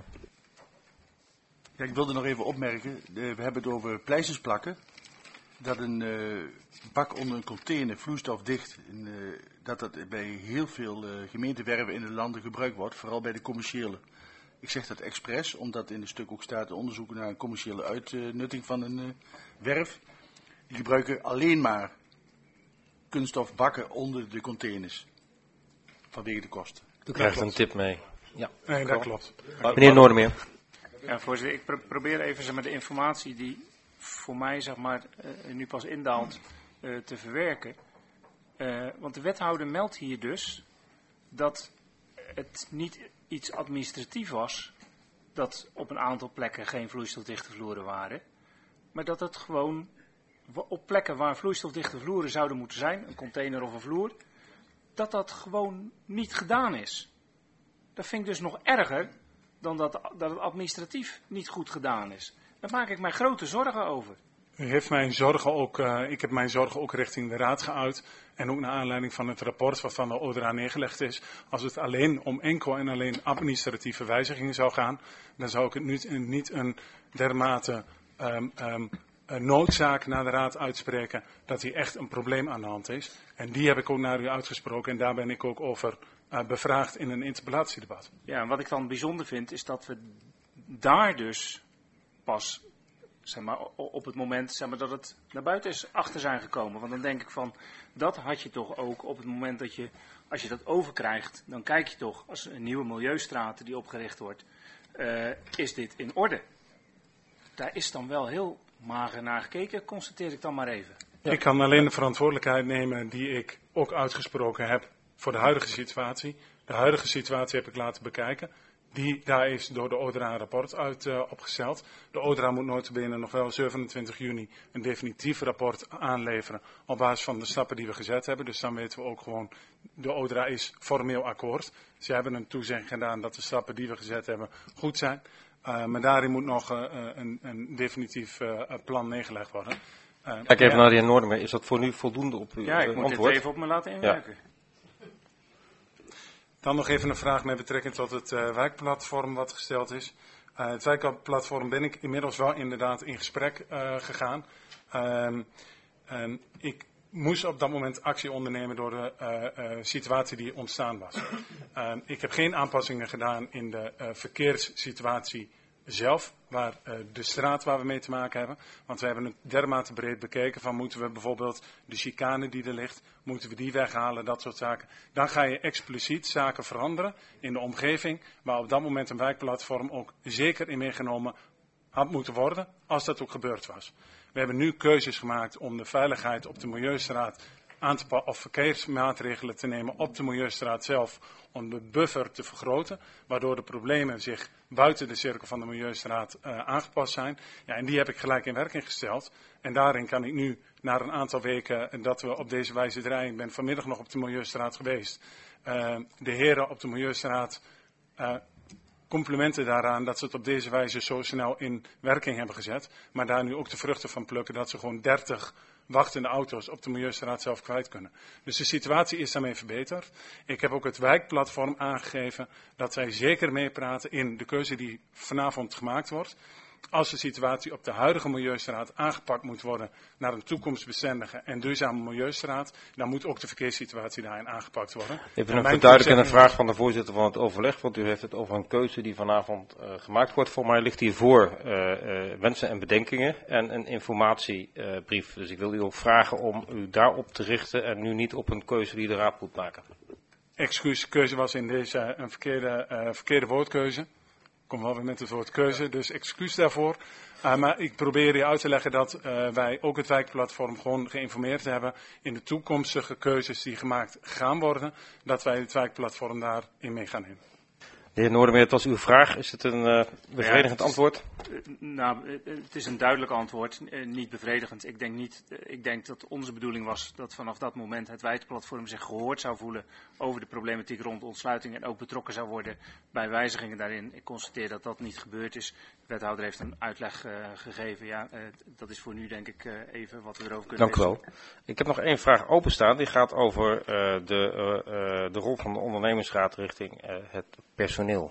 Ja, ik wilde nog even opmerken, we hebben het over pleisters plakken. Dat een uh, bak onder een container, vloeistofdicht, en, uh, dat dat bij heel veel uh, gemeentewerven in de landen gebruikt wordt, vooral bij de commerciële. Ik zeg dat expres, omdat in het stuk ook staat onderzoeken naar een commerciële uitnutting van een uh, werf. Die gebruiken alleen maar kunststofbakken onder de containers, vanwege de kosten. U krijgt een tip mee. Ja, nee, dat klopt. Meneer Noordermeer. Ja, voorzitter, ik pro probeer even zeg maar, de informatie die voor mij zeg maar, uh, nu pas indaalt uh, te verwerken. Uh, want de wethouder meldt hier dus dat het niet iets administratief was dat op een aantal plekken geen vloeistofdichte vloeren waren. Maar dat het gewoon op plekken waar vloeistofdichte vloeren zouden moeten zijn, een container of een vloer, dat dat gewoon niet gedaan is. Dat vind ik dus nog erger dan dat, dat het administratief niet goed gedaan is. Daar maak ik mij grote zorgen over. U heeft mijn zorgen ook, uh, ik heb mijn zorgen ook richting de raad geuit. En ook naar aanleiding van het rapport wat van de O D R A neergelegd is. Als het alleen om enkel en alleen administratieve wijzigingen zou gaan, dan zou ik het niet, niet een dermate um, um, een noodzaak naar de raad uitspreken dat hier echt een probleem aan de hand is. En die heb ik ook naar u uitgesproken en daar ben ik ook over uh, bevraagd in een interpellatiedebat. Ja, en wat ik dan bijzonder vind is dat we daar dus pas, zeg maar, op het moment zeg maar, dat het naar buiten is achter zijn gekomen. Want dan denk ik van, dat had je toch ook op het moment dat je, als je dat overkrijgt, dan kijk je toch, als een nieuwe milieustraat die opgericht wordt, uh, is dit in orde? Daar is dan wel heel mager naar gekeken, constateer ik dan maar even. Ja. Ik kan alleen de verantwoordelijkheid nemen die ik ook uitgesproken heb voor de huidige situatie. De huidige situatie heb ik laten bekijken. Die, daar is door de O D R A een rapport uit uh, opgesteld. De O D R A moet nota bene nog wel zevenentwintig juni een definitief rapport aanleveren op basis van de stappen die we gezet hebben. Dus dan weten we ook gewoon, de O D R A is formeel akkoord. Ze hebben een toezegging gedaan dat de stappen die we gezet hebben goed zijn. Uh, maar daarin moet nog uh, een, een definitief uh, plan neergelegd worden. Uh, Kijk even ja. naar de heer Noordermeer. Is dat voor nu voldoende op uw Ja, ik uh, moet antwoord? het even op me laten inwerken. Ja. Dan nog even een vraag met betrekking tot het uh, wijkplatform wat gesteld is. Uh, het wijkplatform ben ik inmiddels wel inderdaad in gesprek uh, gegaan. Um, en ik moest op dat moment actie ondernemen door de uh, uh, situatie die ontstaan was. Uh, ik heb geen aanpassingen gedaan in de uh, verkeerssituatie zelf, waar uh, de straat waar we mee te maken hebben. Want we hebben het dermate breed bekeken van moeten we bijvoorbeeld de chicane die er ligt, moeten we die weghalen, dat soort zaken. Dan ga je expliciet zaken veranderen in de omgeving, waar op dat moment een wijkplatform ook zeker in meegenomen had moeten worden, als dat ook gebeurd was. We hebben nu keuzes gemaakt om de veiligheid op de Milieustraat aan te passen, of verkeersmaatregelen te nemen op de Milieustraat zelf, om de buffer te vergroten, waardoor de problemen zich buiten de cirkel van de Milieustraat uh, aangepast zijn. Ja, en die heb ik gelijk in werking gesteld. En daarin kan ik nu, na een aantal weken dat we op deze wijze draaien, ik ben vanmiddag nog op de Milieustraat geweest, uh, de heren op de Milieustraat uh, complimenten daaraan dat ze het op deze wijze zo snel in werking hebben gezet. Maar daar nu ook de vruchten van plukken dat ze gewoon dertig wachtende auto's op de Milieustraat zelf kwijt kunnen. Dus de situatie is daarmee verbeterd. Ik heb ook het wijkplatform aangegeven dat zij zeker meepraten in de keuze die vanavond gemaakt wordt. Als de situatie op de huidige Milieustraat aangepakt moet worden naar een toekomstbestendige en duurzame Milieustraat, dan moet ook de verkeerssituatie daarin aangepakt worden. Even een verduidelijkende vraag van de voorzitter van het overleg, want u heeft het over een keuze die vanavond uh, gemaakt wordt. Voor mij ligt hiervoor uh, uh, wensen en bedenkingen en een informatiebrief. Uh, dus ik wil u ook vragen om u daarop te richten en nu niet op een keuze die de raad moet maken. Excuus, keuze was in deze een verkeerde, uh, verkeerde woordkeuze. Ik kom wel weer met het woord keuze, dus excuus daarvoor. Uh, maar ik probeer je uit te leggen dat uh, wij ook het wijkplatform gewoon geïnformeerd hebben in de toekomstige keuzes die gemaakt gaan worden, dat wij het wijkplatform daarin mee gaan nemen. De heer Noordermeer, het was uw vraag. Is het een uh, bevredigend ja, het is, antwoord? Uh, nou, uh, het is een duidelijk antwoord, uh, niet bevredigend. Ik denk, niet, uh, ik denk dat onze bedoeling was dat vanaf dat moment het wijkplatform zich gehoord zou voelen over de problematiek rond ontsluiting en ook betrokken zou worden bij wijzigingen daarin. Ik constateer dat dat niet gebeurd is. De wethouder heeft een uitleg uh, gegeven. Ja, uh, dat is voor nu denk ik uh, even wat we erover kunnen Dank u wel. Ik heb nog één vraag openstaan. Die gaat over uh, de, uh, uh, de rol van de ondernemingsraad richting uh, het personeel.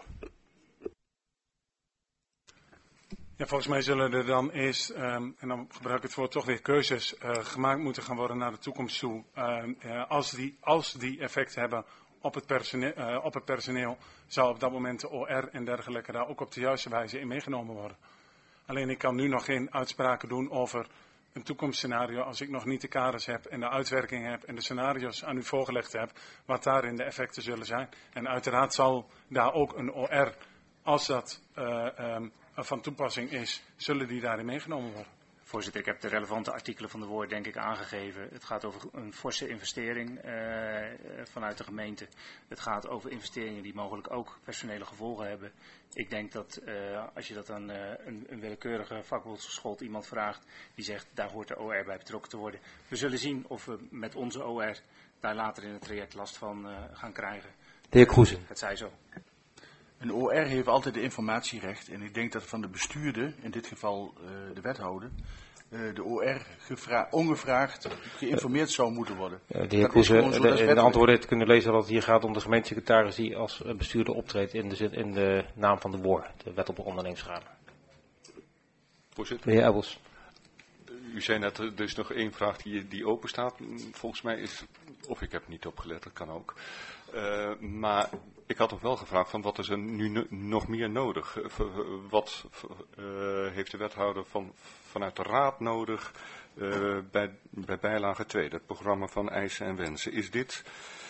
Ja, volgens mij zullen er dan eerst, um, en dan gebruik ik het woord, toch weer keuzes uh, gemaakt moeten gaan worden naar de toekomst toe. Uh, uh, als, die, als die effect hebben op het, personeel, uh, op het personeel, zal op dat moment de O R en dergelijke daar ook op de juiste wijze in meegenomen worden. Alleen ik kan nu nog geen uitspraken doen over een toekomstscenario als ik nog niet de kaders heb en de uitwerking heb en de scenario's aan u voorgelegd heb, wat daarin de effecten zullen zijn. En uiteraard zal daar ook een O R, als dat uh, um, van toepassing is, zullen die daarin meegenomen worden. Voorzitter, ik heb de relevante artikelen van de woord denk ik aangegeven. Het gaat over een forse investering uh, vanuit de gemeente. Het gaat over investeringen die mogelijk ook personele gevolgen hebben. Ik denk dat uh, als je dat aan uh, een, een willekeurige vakbondsgeschoold iemand vraagt, die zegt daar hoort de O R bij betrokken te worden. We zullen zien of we met onze O R daar later in het traject last van uh, gaan krijgen. De heer Kroesen. Het zij zo. Een O R heeft altijd de informatierecht en ik denk dat van de bestuurder, in dit geval uh, de wethouder, uh, de O R gevra- ongevraagd geïnformeerd zou moeten worden. Uh, de heer Kroesen, de, de, de antwoorden te kunnen lezen dat het hier gaat om de gemeentesecretaris die als bestuurder optreedt in de, in de naam van de W O R, de wet op ondernemingsraden. Voorzitter. De heer Ebbels. U zei net, er is nog één vraag die, die open staat. Volgens mij is, of ik heb niet opgelet, dat kan ook. Uh, maar ik had nog wel gevraagd van wat is er nu no- nog meer nodig? Uh, wat uh, heeft de wethouder van, vanuit de raad nodig uh, bij, bij bijlage twee, het programma van eisen en wensen? Is dit,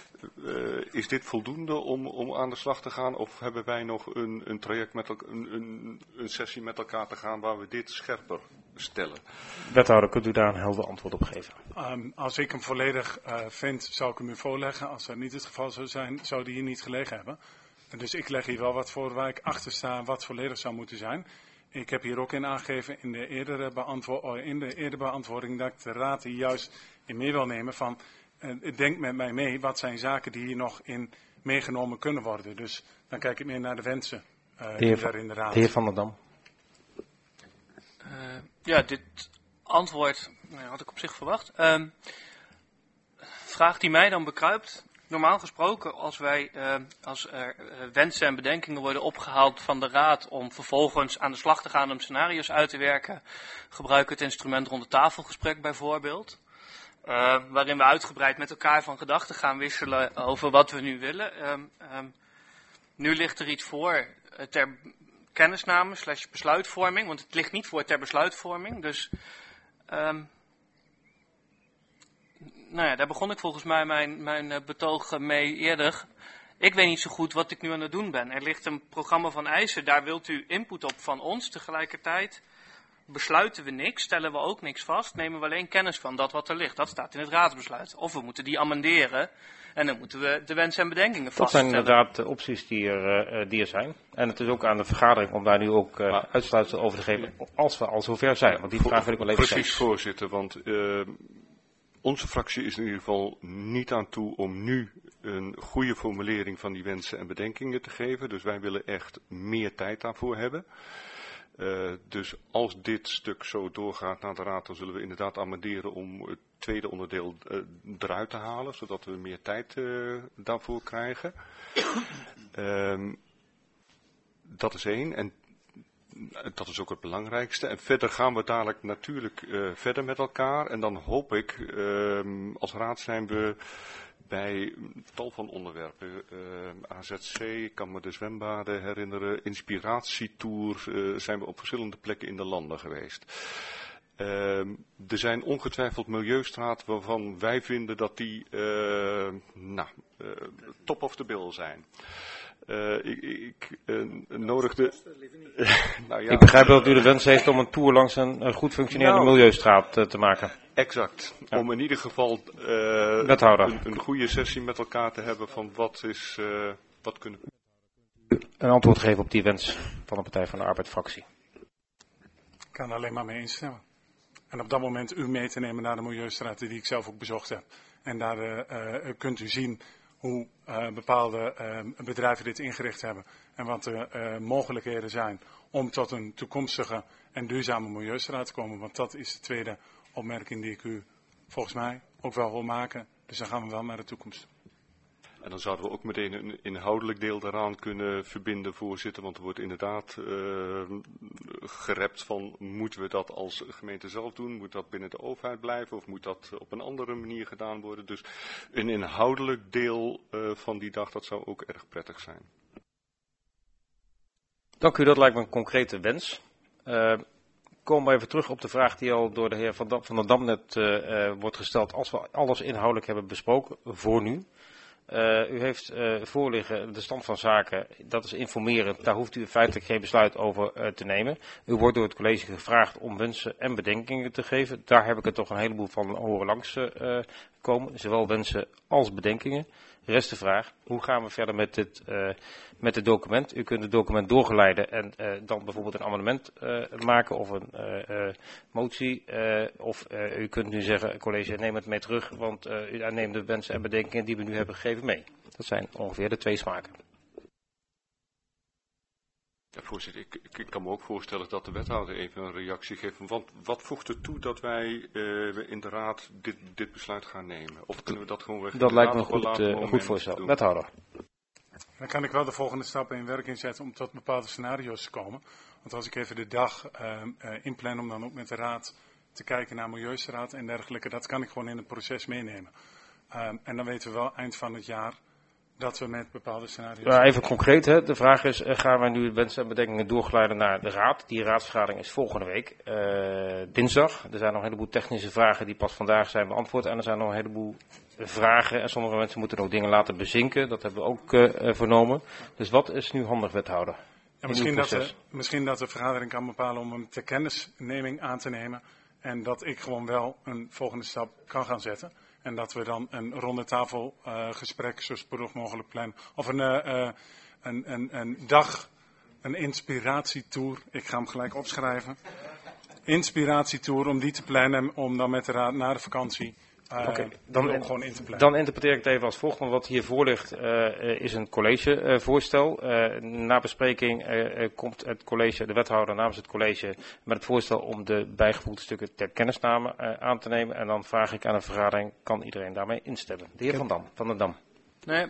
uh, is dit voldoende om, om aan de slag te gaan of hebben wij nog een, een traject met elkaar, een, een, een sessie met elkaar te gaan waar we dit scherper stellen? Wethouder, kunt u daar een helder antwoord op geven? Um, als ik hem volledig uh, vind, zou ik hem u voorleggen. Als dat niet het geval zou zijn, zou die hier niet gelegen hebben. En dus ik leg hier wel wat voor waar ik achter sta, wat volledig zou moeten zijn. Ik heb hier ook in aangegeven in de eerdere, beantwo- in de eerdere beantwoording dat ik de raad hier juist in mee wil nemen van, uh, denk met mij mee, wat zijn zaken die hier nog in meegenomen kunnen worden. Dus dan kijk ik meer naar de wensen uh, de heer, die daar in de raad. De heer Van der Dam. Uh, ja, dit antwoord nou, had ik op zich verwacht. Uh, vraag die mij dan bekruipt. Normaal gesproken, als wij uh, als er uh, wensen en bedenkingen worden opgehaald van de raad om vervolgens aan de slag te gaan om scenario's uit te werken, gebruiken we het instrument rond de tafelgesprek bijvoorbeeld. Uh, waarin we uitgebreid met elkaar van gedachten gaan wisselen over wat we nu willen. Um, um, nu ligt er iets voor uh, ter kennisname slash besluitvorming, want het ligt niet voor ter besluitvorming. Dus um, nou ja, daar begon ik volgens mij mijn, mijn betoog mee eerder. Ik weet niet zo goed wat ik nu aan het doen ben. Er ligt een programma van eisen, daar wilt u input op van ons. Tegelijkertijd besluiten we niks, stellen we ook niks vast, nemen we alleen kennis van dat wat er ligt. Dat staat in het raadsbesluit. Of we moeten die amenderen en dan moeten we de wensen en bedenkingen dat vaststellen. Dat zijn inderdaad de opties die er, uh, die er zijn. En het is ook aan de vergadering om daar nu ook uh, uitsluitsel over te geven als we al zover zijn. Want die vraag wil ik wel even Precies, stellen. voorzitter, want uh, onze fractie is in ieder geval niet aan toe om nu een goede formulering van die wensen en bedenkingen te geven. Dus wij willen echt meer tijd daarvoor hebben. Uh, dus als dit stuk zo doorgaat naar de raad, dan zullen we inderdaad amenderen om het tweede onderdeel uh, eruit te halen, zodat we meer tijd uh, daarvoor krijgen. Um, dat is één. En dat is ook het belangrijkste. En verder gaan we dadelijk natuurlijk uh, verder met elkaar. En dan hoop ik, uh, als raad zijn we bij tal van onderwerpen. Uh, A Z C, ik kan me de zwembaden herinneren. Inspiratietour uh, zijn we op verschillende plekken in de landen geweest. Uh, er zijn ongetwijfeld milieustraten waarvan wij vinden dat die uh, nou, uh, top of the bill zijn. Uh, ik ik uh, nodigde... nou ja, ik begrijp dat u de wens heeft om een tour langs een, een goed functionerende nou, milieustraat uh, te maken. Exact. Ja. Om in ieder geval uh, een, een goede sessie met elkaar te hebben van wat is, uh, wat kunnen we... een antwoord geven op die wens van de Partij van de Arbeid-fractie. Ik kan er alleen maar mee instemmen. En op dat moment u mee te nemen naar de Milieustraat die ik zelf ook bezocht heb. En daar uh, uh, kunt u zien hoe uh, bepaalde uh, bedrijven dit ingericht hebben. En wat de uh, mogelijkheden zijn om tot een toekomstige en duurzame Milieustraat te komen. Want dat is de tweede opmerking die ik u volgens mij ook wel wil maken. Dus dan gaan we wel naar de toekomst. En dan zouden we ook meteen een inhoudelijk deel daaraan kunnen verbinden, voorzitter. Want er wordt inderdaad uh, gerept van, moeten we dat als gemeente zelf doen? Moet dat binnen de overheid blijven? Of moet dat op een andere manier gedaan worden? Dus een inhoudelijk deel uh, van die dag, dat zou ook erg prettig zijn. Dank u, dat lijkt me een concrete wens. Uh, Komen we even terug op de vraag die al door de heer Van, Dam, van der Dam net uh, uh, wordt gesteld. Als we alles inhoudelijk hebben besproken, voor nu. Uh, u heeft uh, voorliggen de stand van zaken, dat is informerend, daar hoeft u feitelijk geen besluit over uh, te nemen. U wordt door het college gevraagd om wensen en bedenkingen te geven. Daar heb ik er toch een heleboel van horen langs uh, komen, zowel wensen als bedenkingen. Rest de vraag, hoe gaan we verder met dit, uh, met het document? U kunt het document doorgeleiden en uh, dan bijvoorbeeld een amendement uh, maken of een uh, uh, motie. Uh, of uh, u kunt nu zeggen, college, neem het mee terug, want uh, u neemt de wensen en bedenkingen die we nu hebben gegeven mee. Dat zijn ongeveer de twee smaken. Ja, voorzitter, ik, ik, ik kan me ook voorstellen dat de wethouder even een reactie geeft. Want wat voegt er toe dat wij uh, in de raad dit, dit besluit gaan nemen? Of kunnen we dat gewoon weg? Dat lijkt me een goed, uh, goed voorstel. Doen? Wethouder. Dan kan ik wel de volgende stappen in werking zetten om tot bepaalde scenario's te komen. Want als ik even de dag uh, uh, inplan om dan ook met de raad te kijken naar Milieustraat en dergelijke, dat kan ik gewoon in het proces meenemen. Um, en dan weten we wel eind van het jaar dat we met bepaalde scenario's... Ja, even concreet, hè. De vraag is, uh, gaan wij nu wensen en bedenkingen doorgeleiden naar de raad? Die raadsvergadering is volgende week, uh, dinsdag. Er zijn nog een heleboel technische vragen die pas vandaag zijn beantwoord. En er zijn nog een heleboel vragen. En sommige mensen moeten ook dingen laten bezinken. Dat hebben we ook uh, vernomen. Dus wat is nu handig, wethouder? Ja, misschien, dat de, misschien dat de vergadering kan bepalen om een ter kennisneming aan te nemen. En dat ik gewoon wel een volgende stap kan gaan zetten. En dat we dan een ronde tafel uh, gesprek zo spoedig mogelijk plannen. Of een, uh, uh, een, een, een dag, een inspiratietour. Ik ga hem gelijk opschrijven. Inspiratietour om die te plannen. Om dan met de raad na de vakantie uh, okay, dan, ook gewoon in te plannen. Dan interpreteer ik het even als volgt. Want wat hier voor ligt uh, is een collegevoorstel. Uh, na bespreking uh, komt het college, de wethouder namens het college met het voorstel om de bijgevoegde stukken ter kennisname uh, aan te nemen. En dan vraag ik aan de vergadering, kan iedereen daarmee instemmen? De heer Van Dam, van der Dam. Nee,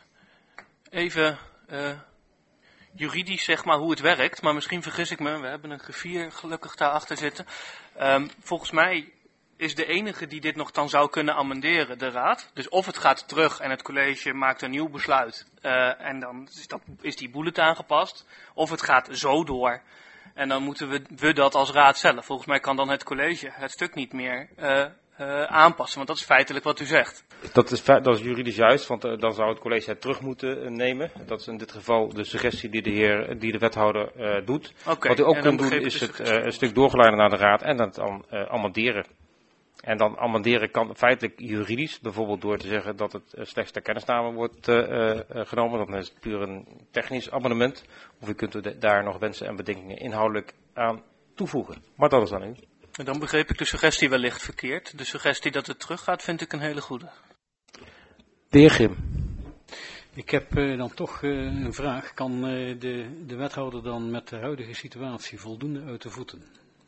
even uh, juridisch zeg maar hoe het werkt. Maar misschien vergis ik me, we hebben een griffier gelukkig daarachter zitten. Um, volgens mij is de enige die dit nog dan zou kunnen amenderen de raad. Dus of het gaat terug en het college maakt een nieuw besluit uh, en dan is, dat, is die bullet aangepast. Of het gaat zo door en dan moeten we, we dat als raad zelf. Volgens mij kan dan het college het stuk niet meer uh, uh, aanpassen, want dat is feitelijk wat u zegt. Dat is, dat is juridisch juist, want uh, dan zou het college het terug moeten uh, nemen. Dat is in dit geval de suggestie die de, heer, die de wethouder uh, doet. Okay, wat u ook kunt doen is het uh, een stuk doorgeleiden naar de raad en dat dan uh, amenderen. En dan amenderen kan feitelijk juridisch, bijvoorbeeld door te zeggen dat het slechts ter kennisname wordt uh, uh, genomen. Dan is het puur een technisch amendement. Of u kunt er daar nog wensen en bedenkingen inhoudelijk aan toevoegen. Maar dat is dan u. En dan begreep ik de suggestie wellicht verkeerd. De suggestie dat het teruggaat vind ik een hele goede. De heer Grim. Ik heb uh, dan toch uh, een vraag. Kan uh, de, de wethouder dan met de huidige situatie voldoende uit de voeten?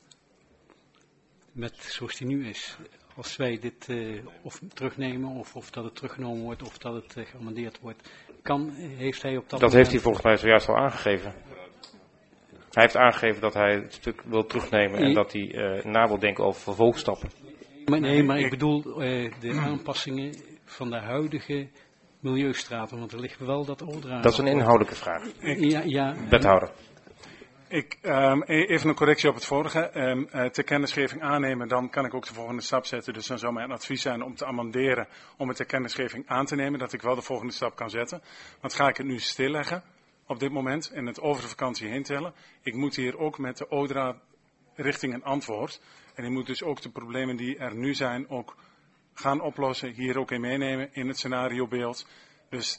Met zoals die nu is. Als wij dit uh, of terugnemen of, of dat het teruggenomen wordt of dat het uh, geamendeerd wordt. Kan, heeft hij op dat Dat moment... heeft hij volgens mij zojuist al aangegeven. Hij heeft aangegeven dat hij het stuk wil terugnemen en dat hij uh, na wil denken over vervolgstappen. Maar nee, maar ik bedoel uh, de aanpassingen van de huidige milieustraten. Want er ligt wel dat Odra... Dat is een inhoudelijke vraag. Ja, ja, wethouder. Ik, um, even een correctie op het vorige. Um, uh, ter kennisgeving aannemen, dan kan ik ook de volgende stap zetten. Dus dan zou mijn advies zijn om te amenderen, om het ter kennisgeving aan te nemen. Dat ik wel de volgende stap kan zetten. Want ga ik het nu stilleggen op dit moment en het over de vakantie heen tellen. Ik moet hier ook met de Odra richting een antwoord. En ik moet dus ook de problemen die er nu zijn ook gaan oplossen. Hier ook in meenemen in het scenariobeeld. Dus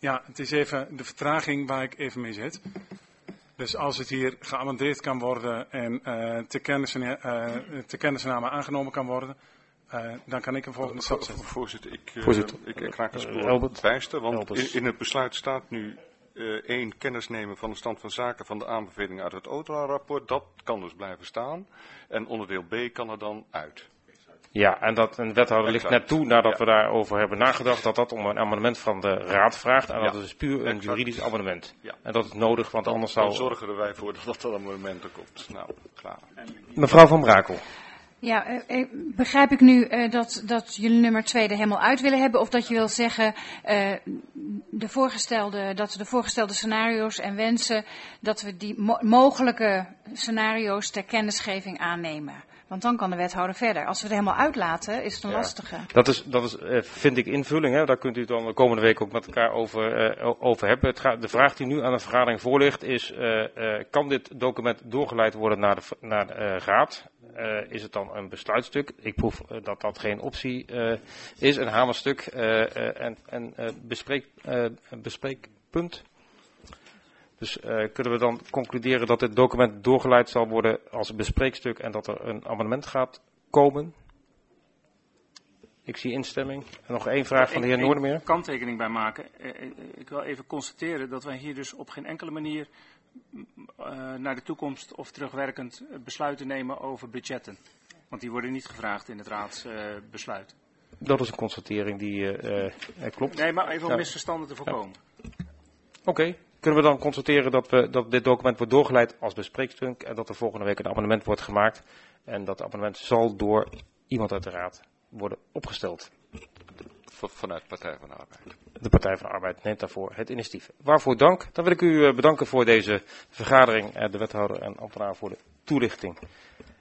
Ja, het is even de vertraging waar ik even mee zit. Dus als het hier geamendeerd kan worden en uh, te kennisname uh, te kennisname aangenomen kan worden, uh, dan kan ik een volgende stap zetten. Voorzitter, ik, uh, Voorzitter. ik, ik raak het Uh, spoor Albert. bijster, want Albert. in, in het besluit staat nu uh, één kennis nemen van de stand van zaken van de aanbeveling uit het OTRA-rapport. Dat kan dus blijven staan. En onderdeel B kan er dan uit. Ja, en dat een wethouder ligt net toe, nadat Ja. we daarover hebben nagedacht, dat dat om een amendement van de raad vraagt. En Ja. dat is puur een Exact. juridisch amendement. Ja. En dat is nodig, want anders Dan zou... zorgen er wij voor dat dat er moment er komt. Nou, klaar. Mevrouw Van Brakel. Ja, eh, eh, begrijp ik nu eh, dat, dat jullie nummer twee er helemaal uit willen hebben? Of dat je wil zeggen, eh, de voorgestelde, dat we de voorgestelde scenario's en wensen, dat we die mo- mogelijke scenario's ter kennisgeving aannemen? Want dan kan de wethouder verder. Als we het helemaal uitlaten, is het een Ja. lastige. Dat is, dat is eh, vind ik, invulling. Hè. Daar kunt u het dan de komende week ook met elkaar over, eh, o- over hebben. Het gaat, de vraag die nu aan de vergadering voor ligt is, eh, eh, kan dit document doorgeleid worden naar de, v- naar de eh, raad? Uh, is het dan een besluitstuk? Ik proef uh, dat dat geen optie uh, is, een hamerstuk uh, uh, en, en uh, bespreek, uh, een bespreekpunt. Dus uh, kunnen we dan concluderen dat dit document doorgeleid zal worden als bespreekstuk en dat er een amendement gaat komen? Ik zie instemming. En nog één vraag van de heer Noordermeer. Ik kan kanttekening bij maken. Uh, ik wil even constateren dat wij hier dus op geen enkele manier uh, naar de toekomst of terugwerkend besluiten nemen over budgetten. Want die worden niet gevraagd in het raadsbesluit. Uh, dat is een constatering die uh, uh, klopt. Nee, maar even om ja. misverstanden te voorkomen. Ja. Oké. Okay. Kunnen we dan constateren dat, we, dat dit document wordt doorgeleid als bespreekstuk en dat er volgende week een amendement wordt gemaakt en dat amendement zal door iemand uit de raad worden opgesteld? Vanuit de Partij van de Arbeid. De Partij van de Arbeid neemt daarvoor het initiatief. Waarvoor dank. Dan wil ik u bedanken voor deze vergadering, de wethouder en ambtenaar voor de toelichting.